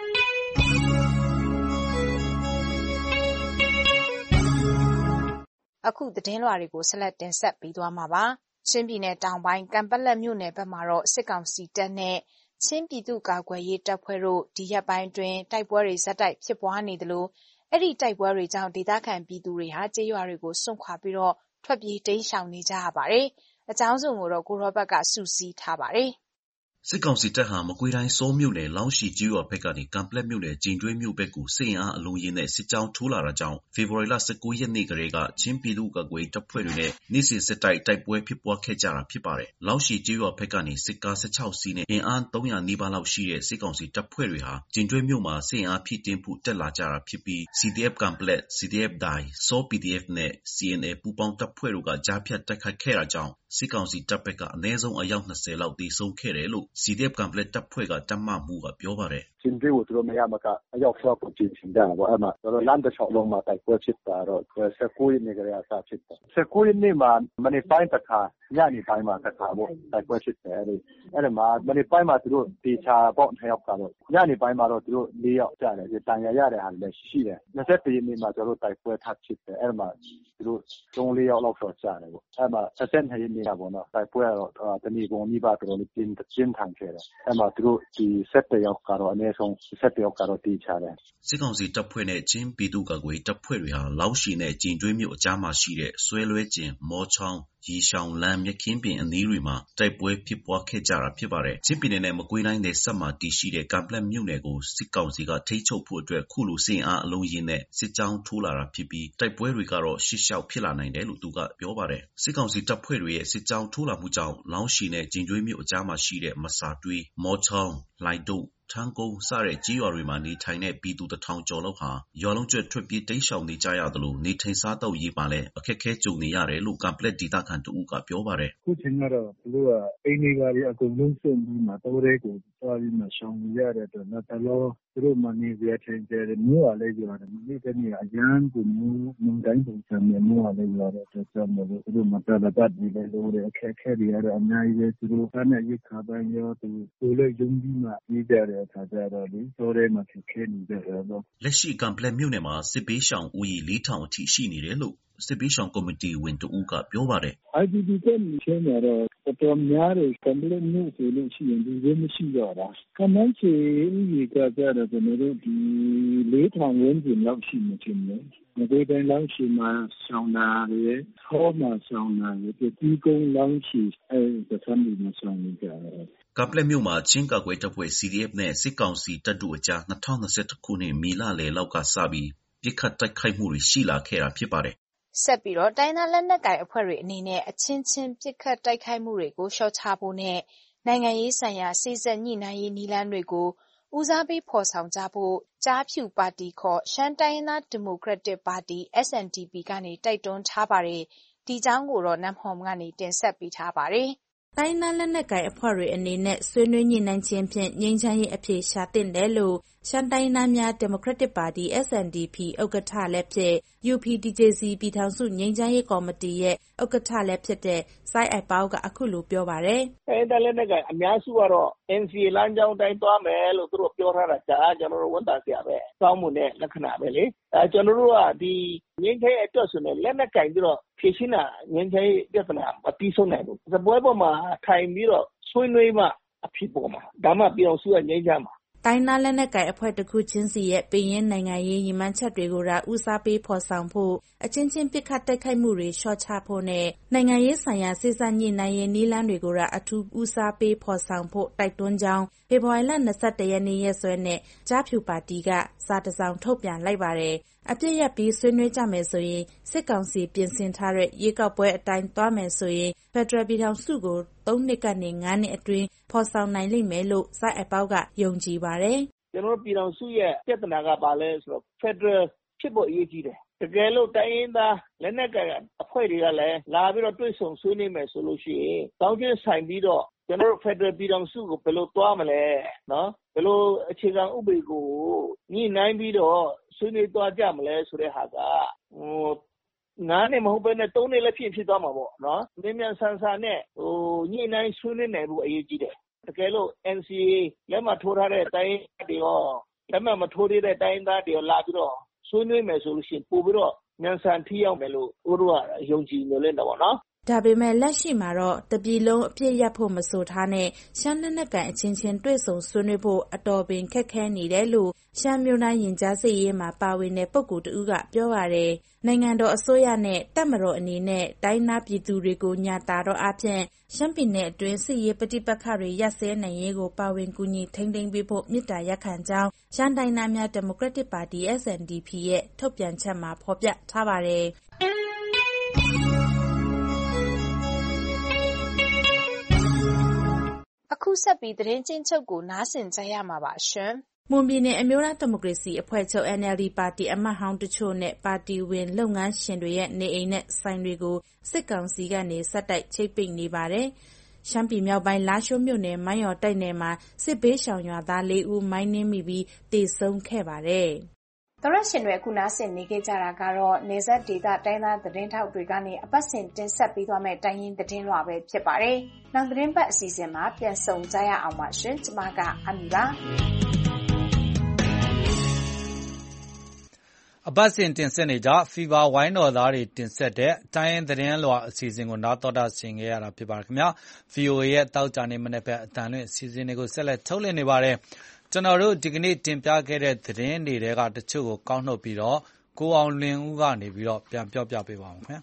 အခုသတင်းလွှာတွေကိုဆက်လက်တင်ဆက်ပေးသွားမှာပါ။ချင်းပြည်နယ်တောင်ပိုင်းကံပက်လက်မြို့နယ်ဘက်မှာတော့စစ်ကောင်စီတပ်နဲ့ချင်းပြည်သူ့ကာကွယ်ရေးတပ်ဖွဲ့တို့ဒီရက်ပိုင်းတွင်တိုက်ပွဲတွေဇက်တိုက်ဖြစ်ပွားနေသလိုအဲ့ဒီတိုက်ပွဲတွေကြောင့်ဒေသခံပြည်သူတွေဟာကျေးရွာတွေကိုစွန့်ခွာပြီးတော့ထွက်ပြေးတိမ်းရှောင်နေကြရပါတယ်။အကြောင်းစုံကိုတော့ကိုရောဘတ်ကစုစည်းထားပါတယ်။စစ်ကောင်စီတပ်ဟာမကွေးတိုင်းစောမြို့နယ်လောင်းရှိကျေးရွာဘက်ကနေကံပလက်မြို့နယ်ကျင်တွဲမြို့ဘက်ကိုစစ်အင်အားအလုံးရင်းနဲ့စစ်ကြောင်းထိုးလာတာကြောင့်ဖေဖော်ဝါရီလ19ရက်နေ့ကလေးကချင်းပြည်သူ့ကာကွယ်တပ်ဖွဲ့တွေနဲ့နေ့စဉ်စစ်တိုက်ပွဲဖြစ်ပွားခဲ့ကြတာဖြစ်ပါတယ်။လောင်းရှိကျေးရွာဘက်ကနေစစ်ကား16စီးနဲ့အင်အား300နီးပါးလောက်ရှိတဲ့စစ်ကောင်စီတပ်ဖွဲ့တွေဟာကျင်တွဲမြို့မှာစစ်အင်အားဖြည့်တင်းဖို့တက်လာကြတာဖြစ်ပြီး CDF ကံပလက် CDF ဒိုင်စော PDF နဲ့ CNA ပူးပေါင်းတပ်ဖွဲ့တို့ကကြားဖြတ်တိုက်ခိုက်ခဲ့တာကြောင့်စစ်ကောင်စီတပ်ဘက်ကအနည်းဆုံးအယောက်20လောက်သေဆုံးခဲ့တယ်လို့ CDF ကံပလက်တပ်ဖွဲ့ကတပ်မမှုကပြောပါတယ်ကျင်တွဲကိုသူတို့မရမကအယောက်6ကိုကျင်ချင်တယ်ပေါ့အဲ့မှာတော့လမ်းတစ်လျှောက်လုံးမှာတိုက်ပွဲဖြစ်တာတော့19ရက်နေ့ကလေးအစဖြစ်တယ်19ရက်နေ့မှာမနေ့ပိုင်းတစ်ခါညနေပိုင်းမှာတစ်ခါပေါ့တိုက်ပွဲဖြစ်တယ်အဲ့မှာမနေ့ပိုင်းမှာသူတို့တေချာပေါ့2ယောက်ကတော့ညနေပိုင်းမှာတော့သူတို့4ယောက်ကြတယ်တန်ရရတဲ့ဟာလည်းရှိတယ်21ရက်နေ့မှာကျွန်တော်တို့တိုက်ပွဲထပ်ဖြစ်တယ်အဲ့မှာသူတို့3-4ယောက်လောက်တော့ကြတယ်ပေါ့အဲ့မှာ22ရက်နေ့ကပေါ့နော်တိုက်ပွဲတော့တဏီကုန်းကြီးပါတော်တော်ပြင်းထန်ခဲ့တယ်အဲ့မှာသူတို့ဒီ17ယောက်ကတော့အနည်းဆုံး17ယောက်ကတော့တေချာတယ်စစ်ကောင်စီတပ်ဖွဲ့နဲ့ချင်းပြည်သူ့ကာကွယ်တပ်ဖွဲ့တွေဟာလောက်ရှိနဲ့ကျင်တွဲမြို့အကြားမှာရှိတဲ့ဆွဲလွဲကျင်မောချောင်းရီရှောင်းလမ်းမြခင်းပင်အနီးတွေမှာတိုက်ပွဲဖြစ်ပွားခဲ့ကြတာဖြစ်ပါတယ်။ချင်းပြည်နယ်နဲ့မကွေးတိုင်းနယ်စပ်မှာတည်ရှိတဲ့ကံပလက်မြို့နယ်ကိုစစ်ကောင်စီကထိန်းချုပ်ဖို့အတွက်ခုလိုစစ်အားအလုံးရင်းနဲ့စစ်ကြောင်းထိုးလာတာဖြစ်ပြီးတိုက်ပွဲတွေကတော့ရှေ့လျှောက်ဖြစ်လာနိုင်တယ်လို့သူကပြောပါတယ်။စစ်ကောင်စီတပ်ဖွဲ့တွေရဲ့စစ်ကြောင်းထိုးလာမှုကြောင့်လောင်းရှိနဲ့ကျင်ကျွေးမြို့အကြားမှာရှိတဲ့မစာတွေးမောချောင်းလိုက်တုတ်ထန်းကုန်းစတဲ့ကြေးရွာတွေမှာနေထိုင်တဲ့ပြည်သူ1000ကျော်လောက်ဟာရွာလုံးကျွတ်ထွက်ပြေးတိမ်းရှောင်နေကြရသလိုနေထိုင်စားတော့ရေးပါလဲအခက်ခဲကြုံနေရတယ်လို့ကံပလက်ဒေသခံတူကပြောပါတယ်ခုချိန်ကတော့သူတို့ကအိမ်တွေပါအကုန်လုံးစွန့်ပြီးမှတိုးရဲကိုသွားပြီးမှရှောင်နေရတဲ့အတွက်နောက်တော့သူတို့မှနေရထိုင်ကြတယ်မြို့ကလည်းပြောတယ်မိတဲ့နေအရန်ကိုမြို့တိုင်းပုံစံမျိုးမြို့ကလည်းပြောတဲ့အတွက်ကြောင့်မို့သူတို့မတော်တတ်ပြီးလည်းလို့အခက်ခဲတွေရတော့အများကြီးပဲသူတို့ကလည်းရိတ်ခါပိုင်းရောသူလည်းယုံပြီးမှပြီးကြတဲ့အခါကျတော့ဒီတိုးရဲမှာဖြစ်ခဲ့နေတယ်တော့လက်ရှိကံပလက်မြို့နယ်မှာစစ်ပေးရှောင်ဦးရေ 4000 အထိရှိနေတယ်လို့စစ်ပေးရှောင်ကော်မတီဝင်တူကပြောပါတယ် IDP ကချင်းမှာတော့တော်များတယ်ကံပလက်မြို့ဆိုလို့ရှိရင်ဒီလိုမရှိတော့တာကမန်းချီဦးရေကကြတော့ကျွန်တော်တို့ဒီ4000ဝန်းကျင်လောက်ရှိမှချင်းတယ်မကွေးတိုင်းလောင်းရှိမှာရှောင်းတာတွေခေါ်မှာရှောင်းတာတွေဒီကုန်းလောင်းရှိအဲသမ်းဒီမှာရှောင်းနေကြတယ်ကပလက်မြို့မှာချင်းကာကွယ်တပ်ဖွဲ့ CDF နဲ့စစ်ကောင်စီတပ်တို့အကြား2021ခုနှစ်မေလလယ်လောက်ကစပြီးပြစ်ခတ်တိုက်ခိုက်မှုတွေရှိလာခဲ့တာဖြစ်ပါတယ်ဆက်ပြီးတော့တိုင်းသားလက်နက်ကိုင်အဖွဲ့တွေအနေနဲ့အချင်းချင်းပြစ်ခတ်တိုက်ခိုက်မှုတွေကိုရှော့ချဖို့နဲ့နိုင်ငံရေးဆိုင်ရာစိစက်ညှိနှိုင်းရေးနည်းလမ်းတွေကိုဦးစားပေးဖော်ဆောင်ကြဖို့ကြားဖြူပါတီခေါ်ရှမ်းတိုင်းသားဒီမိုကရက်တစ်ပါတီ SNDP ကနေတိုက်တွန်းထားပါတယ်ဒီကြောင်းကိုတော့နမ်ဟွန်ကနေတင်ဆက်ပေးထားပါတယ်တိုင်းသားလက်နက်ကိုင်အဖွဲ့တွေအနေနဲ့ဆွေးနွေးညှိနှိုင်းခြင်းဖြင့်ငြိမ်းချမ်းရေးအဖြစ်ရှာသင့်တယ်လို့ရှမ်းတိုင်းသားများဒီမိုကရက်တစ်ပါတီ SNDP ဥက္ကဋ္ဌလည်းဖြစ် UPDJC ပြည်ထောင်စုငြိမ်းချမ်းရေးကော်မတီရဲ့ဥက္ကဋ္ဌလည်းဖြစ်တဲ့စိုင်းအိုက်ပေါကအခုလိုပြောပါတယ်။တိုင်းသားလက်နက်ကိုင်အများစုကတော့ NCA လမ်းကြောင်းတိုင်းသွားမယ်လို့သူတို့ပြောထားတာကြာကျွန်တော်တို့ဝန်တာစရာပဲ။ကောင်းမှုနဲ့လက္ခဏာပဲလေ။ကျွန်တော်တို့ကဒီငြိမ်းချမ်းရေးအတွက်ဆိုရင်လက်နက်ကင်ပြီးတော့ဖြည့်ရှင်းတာငြိမ်းချမ်းရေးပြဿနာမပြီးဆုံးနိုင်ဘူး။စပွဲပေါ်မှာထိုင်ပြီးတော့ဆွေးနွေးမှအဖြစ်ပေါ်မှာဒါမှပြောင်းစုရငြိမ်းချမ်းမှာတိုင်းသားလက်နက်ကိုင်အဖွဲ့တစ်ခုချင်းစီရဲ့ပြည်ရင်းနိုင်ငံရေးရည်မှန်းချက်တွေကိုဦးစားပေးဖော်ဆောင်ဖို့အချင်းချင်းပစ်ခတ်တိုက်ခိုက်မှုတွေလျှော့ချဖို့နဲ့နိုင်ငံရေးဆိုင်ရာစိစက်ညှိနှိုင်းရေးနည်းလမ်းတွေကိုအထူးဦးစားပေးဖော်ဆောင်ဖို့တိုက်တွန်းကြောင်းဖေဖော်ဝါရီလ21ရက်နေ့ရက်စွဲနဲ့ကြားဖြူပါတီကစာတစ်စောင်ထုတ်ပြန်လိုက်ပါတယ်အပြည့်ရပြီးဆွေးနွေးကြမယ်ဆိုရင်စစ်ကောင်စီပြင်ဆင်ထားတဲ့ရေကောက်ပွဲအတိုင်းသွားမယ်ဆိုရင်ဖက်ဒရယ်ပြည်ထောင်စုကို 3 နှစ်ကနေ 5 နှစ်အတွင်းဖော်ဆောင်နိုင်လိမ့်မယ်လို့စိုက်အပေါက်ကယုံကြည်ပါတယ်။ကျွန်တော်တို့ပြည်ထောင်စုရဲ့ပြဿနာကဘာလဲဆိုတော့ Federal ဖြစ်ဖို့အရေးကြီးတယ်။တကယ်လို့တိုင်းရင်းသားလက်နက်ကိုင်အဖွဲ့တွေကလည်းလာပြီးတော့တွေ့ဆုံဆွေးနွေးမယ်ဆိုလို့ရှိရင်တောင်းချင်းဆိုင်ပြီးတော့ကျွန်တော်တို့ Federal ပြည်ထောင်စုကိုဘယ်လိုသွားမလဲနော်ဘယ်လိုအခြေခံဥပဒေကိုညှိနှိုင်းပြီးတော့ဆွေးနွေးသွားကြမလဲဆိုတဲ့ဟာက9 နှစ်မဟုတ်ဘဲနဲ့3 နှစ်လည်းဖြစ်သွားမှာပေါ့နော်။မြန်ဆန်ဆန်နဲ့ညှိနှိုင်းဆွေးနွေးနိုင်ဖို့အရေးကြီးတယ်။တကယ်လို့ NCA လက်မှတ်ထိုးထားတဲ့တိုင်းတွေရောလက်မှတ်မထိုးသေးတဲ့တိုင်းသားတွေရောလာပြီးတော့ဆွေးနွေးမယ်ဆိုလို့ရှိရင်ပို့ပြီးတော့မြန်ဆန်ထိရောက်မယ်လို့တို့ကယုံကြည်နေလဲတော့ဗောနော်ဒါပေမဲ့လက်ရှိမှာတော့တပြည်လုံးအပြည့်ရပ်ဖို့မဆိုထားနဲ့ရှမ်းလက်နက်ကန်အချင်းချင်းတွေ့ဆုံဆွေးနွေးဖို့အတော်ပင်ခက်ခဲနေတယ်လို့ရှမ်းမျိုးတိုင်းရင်ကြားစစ်ရေးမှာပါဝင်တဲ့ပုဂ္ဂိုလ်တဦးကပြောပါတယ်။နိုင်ငံတော်အစိုးရနဲ့တပ်မတော်အနေနဲ့တိုင်းသားပြည်သူတွေကိုညာတာတော့အပြင်ရှမ်းပြည်နယ်အတွင်းစစ်ရေးပဋိပက္ခတွေရပ်စဲနိုင်ရေးကိုပါဝင်ကူညီထိန်းသိမ်းပေးဖို့မေတ္တာရပ်ခံကြောင်းရှမ်းတိုင်းသားများဒီမိုကရက်တစ်ပါတီ SNDP ရဲ့ထုတ်ပြန်ချက်မှာဖော်ပြထားပါတယ်။အခုဆက်ပြီးသတင်းချင်းချုပ်ကိုနားဆင်ကြရမှာပါရှင်။မွန်ပြည်နယ်အမျိုးသားဒီမိုကရေစီအဖွဲ့ချုပ် NLD ပါတီအမတ်ဟောင်းတချို့နဲ့ပါတီဝင်လုပ်ငန်းရှင်တွေရဲ့နေအိမ်နဲ့ဆိုင်တွေကိုစစ်ကောင်စီကနေဆက်တိုက်ချိတ်ပိတ်နေပါတယ်။ရှမ်းပြည်မြောက်ပိုင်းလားရှိုးမြို့နယ်မိုင်းရော်တိုက်နယ်မှာစစ်ဘေးရှောင်ရွာသား4 ဦးမိုင်းနင်းမိပြီးသေဆုံးခဲ့ပါတယ်။သရရှင်တွေအခုနားဆင်နေကြတာကတော့နေဆက်ဒေတာတိုင်းသားသတင်းထောက်တွေကနေအပတ်စဉ်တင်ဆက်ပေးသွားမယ့်တိုင်းရင်းသတင်းလွှာပဲဖြစ်ပါတယ်။နောက်သတင်းပတ်အစီအစဉ်မှာပြန်ဆုံကြရအောင်ပါရှင်။ကျွန်မကအမီပါအပတ်စဉ်တင်ဆက်နေကြဖီဗာဝိုင်းတော်သားတွေတင်ဆက်တဲ့တိုင်းရင်းသတင်းလွှာအစီအစဉ်ကိုနားတော်တာဆင်ခဲ့ရတာဖြစ်ပါတယ်ခင်ဗျာ VOA ရဲ့တောက်ကြနေမနေ့ပဲအတန်လွင့်အစီအစဉ်တွေကိုဆက်လက်ထုတ်လွှင့်နေပါတယ်ကျွန်တော်တို့ဒီကနေ့တင်ပြခဲ့တဲ့သတင်းတွေကတချို့ကိုကောက်နှုတ်ပြီးတော့ကိုအောင်လင်းဦးကနေပြီးတော့ပြန်ပြောပြပေးပါအောင်ခင်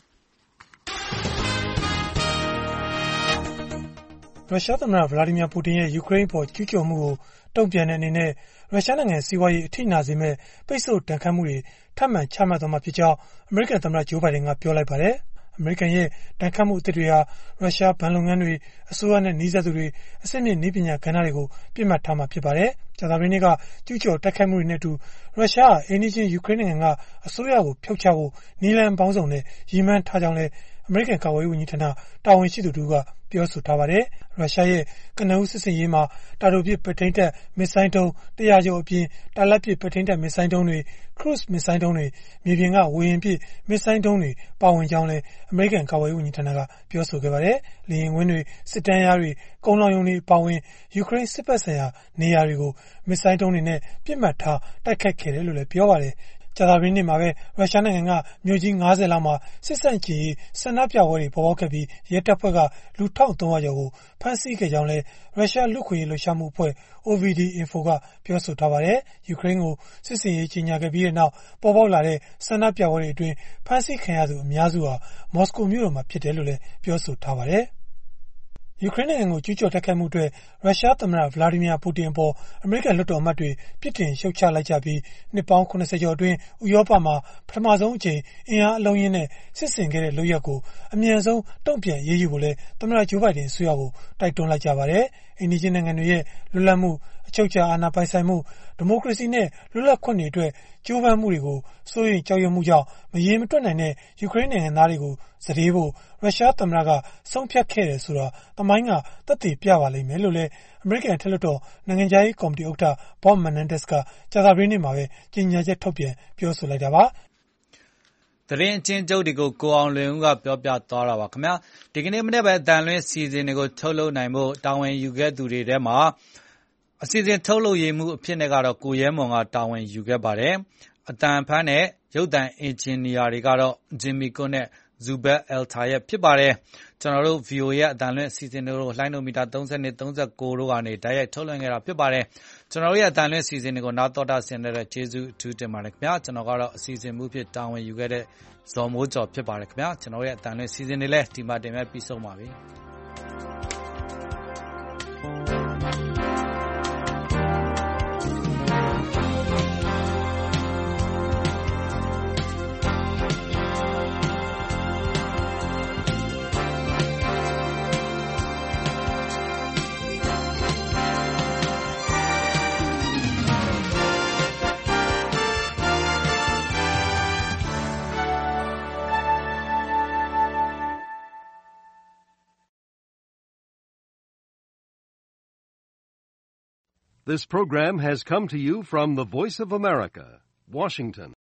ဗျာရုရှားသမ္မတဗလာဒီမီယာပူတင်ရဲ့ယူကရိန်းပေါ်ကျူးကျော်မှုကိုတုံ့ပြန်တဲ့အနေနဲ့ရုရှားနိုင်ငံစီးပွားရေးအထိနာစေမဲ့ပိတ်ဆို့တန်ခတ်မှုတွေထပ်မံချမှတ်သွားမှာဖြစ်ကြောင်းအမေရိကန်သမ္မတဂျိုးဘိုင်ဒန်ကပြောလိုက်ပါတယ်။အမေရိကန်ရဲ့တန်ခတ်မှုအသစ်တွေဟာရုရှားဘဏ်လုပ်ငန်းတွေအစိုးရနဲ့နှီးစပ်သူတွေအဆင့်မြင့်နည်းပညာကဏ္ဍတွေကိုပြစ်မှတ်ထားမှာဖြစ်ပါတယ်။ကြာသပတေးနေ့ကကျူးကျော်တိုက်ခိုက်မှုတွေနဲ့အတူရုရှားအိန္ဒိယယူကရိန်းနိုင်ငံကအစိုးရကိုဖျောက်ချဖို့နည်းလမ်းပေါင်းစုံနဲ့ရည်မှန်းထားကြောင်းလည်းအမေရိကန်ကာကွယ်ရေးဝန်ကြီးဌာနတာဝန်ရှိသူတို့ကပြောဆိုထားပါတယ်။ရုရှားရဲ့ကနဦးစစ်ဆင်ရေးမှာတာတိုပစ်ပဲ့ထိန်းတပ်မစ်ဇိုင်းဒုံး100ကျော်အပြင်တာလတ်ပစ်ပဲ့ထိန်းတပ်မစ်ဇိုင်းဒုံးတွေခရုဇ်မစ်ဇိုင်းဒုံးတွေမြေပြင်ကဝေဟင်ပစ်မစ်ဇိုင်းဒုံးတွေပါဝင်ကြောင်းလည်းအမေရိကန်ကာကွယ်ရေးဝန်ကြီးဌာနကပြောဆိုခဲ့ပါတယ်။လေယာဉ်ကွင်းတွေစစ်တမ်းရားတွေကုန်လောင်ရုံတွေပါဝင်ယူကရိန်းစစ်ဘက်ဆိုင်ရာနေရာတွေကိုမစ်ဇိုင်းဒုံးတွေနဲ့ပြစ်မှတ်ထားတိုက်ခတ်ခဲ့တယ်လို့လည်းပြောပါတယ်။ကြာသပတေးနေ့မှာပဲရုရှားနိုင်ငံကမြို့ကြီး90လောက်မှာစစ်ဆန့်ကျင်ရေးဆန္ဒပြပွဲတွေပေါ်ပေါက်ခဲ့ပြီးရဲတပ်ဖွဲ့ကလူ1300ကျော်ကိုဖမ်းဆီးခဲ့ကြောင်းလည်းရုရှားလူခွေရေးလှုပ်ရှားမှုအဖွဲ့ OVD Info ကပြောဆိုထားပါတယ်။ယူကရိန်းကိုစစ်စင်ရေးကြီးညာခဲ့ပြီးတဲ့နောက်ပေါ်ပေါက်လာတဲ့ဆန္ဒပြပွဲတွေအတွင်းဖမ်းဆီးခံရသူအများစုဟာမော်စကိုမြို့တော်မှာဖြစ်တယ်လို့လည်းပြောဆိုထားပါတယ်။ယူကရိန်းနိုင်ငံကိုကျူးကျော်တိုက်ခိုက်မှုအတွက်ရုရှားသမ္မတဗလာဒီမီယာပူတင်အပေါ်အမေရိကန်လွှတ်တော်အမတ်တွေပြစ်တင်ရှုတ်ချလိုက်ကြပြီးနှစ်ပေါင်း80ကျော်အတွင်းဥရောပမှာပထမဆုံးအကြိမ်အင်အားအလုံးရင်းနဲ့စစ်ဆင်ခဲ့တဲ့လုပ်ရပ်ကိုအမြန်ဆုံးတုံ့ပြန်ရေးယူဖို့လဲသမ္မတဂျိုးဘိုင်ဒန်အစိုးရကိုတိုက်တွန်းလိုက်ကြပါတယ်။အိန္ဒိယနိုင်ငံတွေရဲ့လွတ်လပ်မှုအချုပ်အခြာအာဏာပိုင်ဆိုင်မှုဒီမိုကရေစီနဲ့လွတ်လပ်ခွင့်တွေအတွက်ကြိုးပမ်းမှုတွေကိုစိုးရိမ်ကြောက်ရွံ့မှုကြောင့်မရေမတွက်နိုင်တဲ့ယူကရိန်းနိုင်ငံသားတွေကိုစတေးဖို့ရုရှားသမ္မတကဆုံးဖြတ်ခဲ့တယ်ဆိုတာသမိုင်းကသက်သေပြပါလိမ့်မယ်လို့လည်းအမေရိကန်အထက်လွှတ်တော်နိုင်ငံခြားရေးကော်မတီဥက္ကဋ္ဌဘော့မန်နန်ဒက်စ်ကကြာသပတေးနေ့မှာပဲကြေညာချက်ထုတ်ပြန်ပြောဆိုလိုက်တာပါ။သတင်းအချင်းချုပ်တွေကိုကိုအောင်လွင်ဦးကပြောပြသွားတာပါခင်ဗျာဒီကနေ့မနေ့ပဲအတန်လွင့်စီစဉ်တွေကိုထုတ်လုပ်နိုင်ဖို့တာဝန်ယူခဲ့သူတွေထဲမှာအစီအစဉ်ထုတ်လုပ်ရေးမှုအဖြစ်နဲ့ကတော့ကိုရဲမွန်ကတာဝန်ယူခဲ့ပါတယ်အတန်ဖန်းနဲ့ရုပ်သံအင်ဂျင်နီယာတွေကတော့ဂျင်မီကွန်းနဲ့ဇူဘက်အယ်တာရဲ့ဖြစ်ပါတယ်ကျွန်တော်တို့ VOA ရဲ့အတန်လွင့်အစီအစဉ်တွေကိုလှိုင်းနိုမီတာ30နဲ့39တို့ကနေတိုက်ရိုက်ထုတ်လွှင့်ခဲ့တာဖြစ်ပါတယ်ကျွန်တော်တို့ရဲ့အတန်လွင့်အစီအစဉ်တွေကိုနားတော်တာဆင်တဲ့ကျေးဇူးအထူးတင်ပါတယ်ခင်ဗျာကျွန်တော်ကတော့အစီအစဉ်မှုဖြစ်တာဝန်ယူခဲ့တဲ့ဇော်မိုးကျော်ဖြစ်ပါတယ်ခင်ဗျာကျွန်တော်ရဲ့အတန်လွင့်အစီအစဉ်တွေလည်းဒီမှာတင်ပြပြီးဆုံးပါပြီ This program has come to you from the Voice of America, Washington.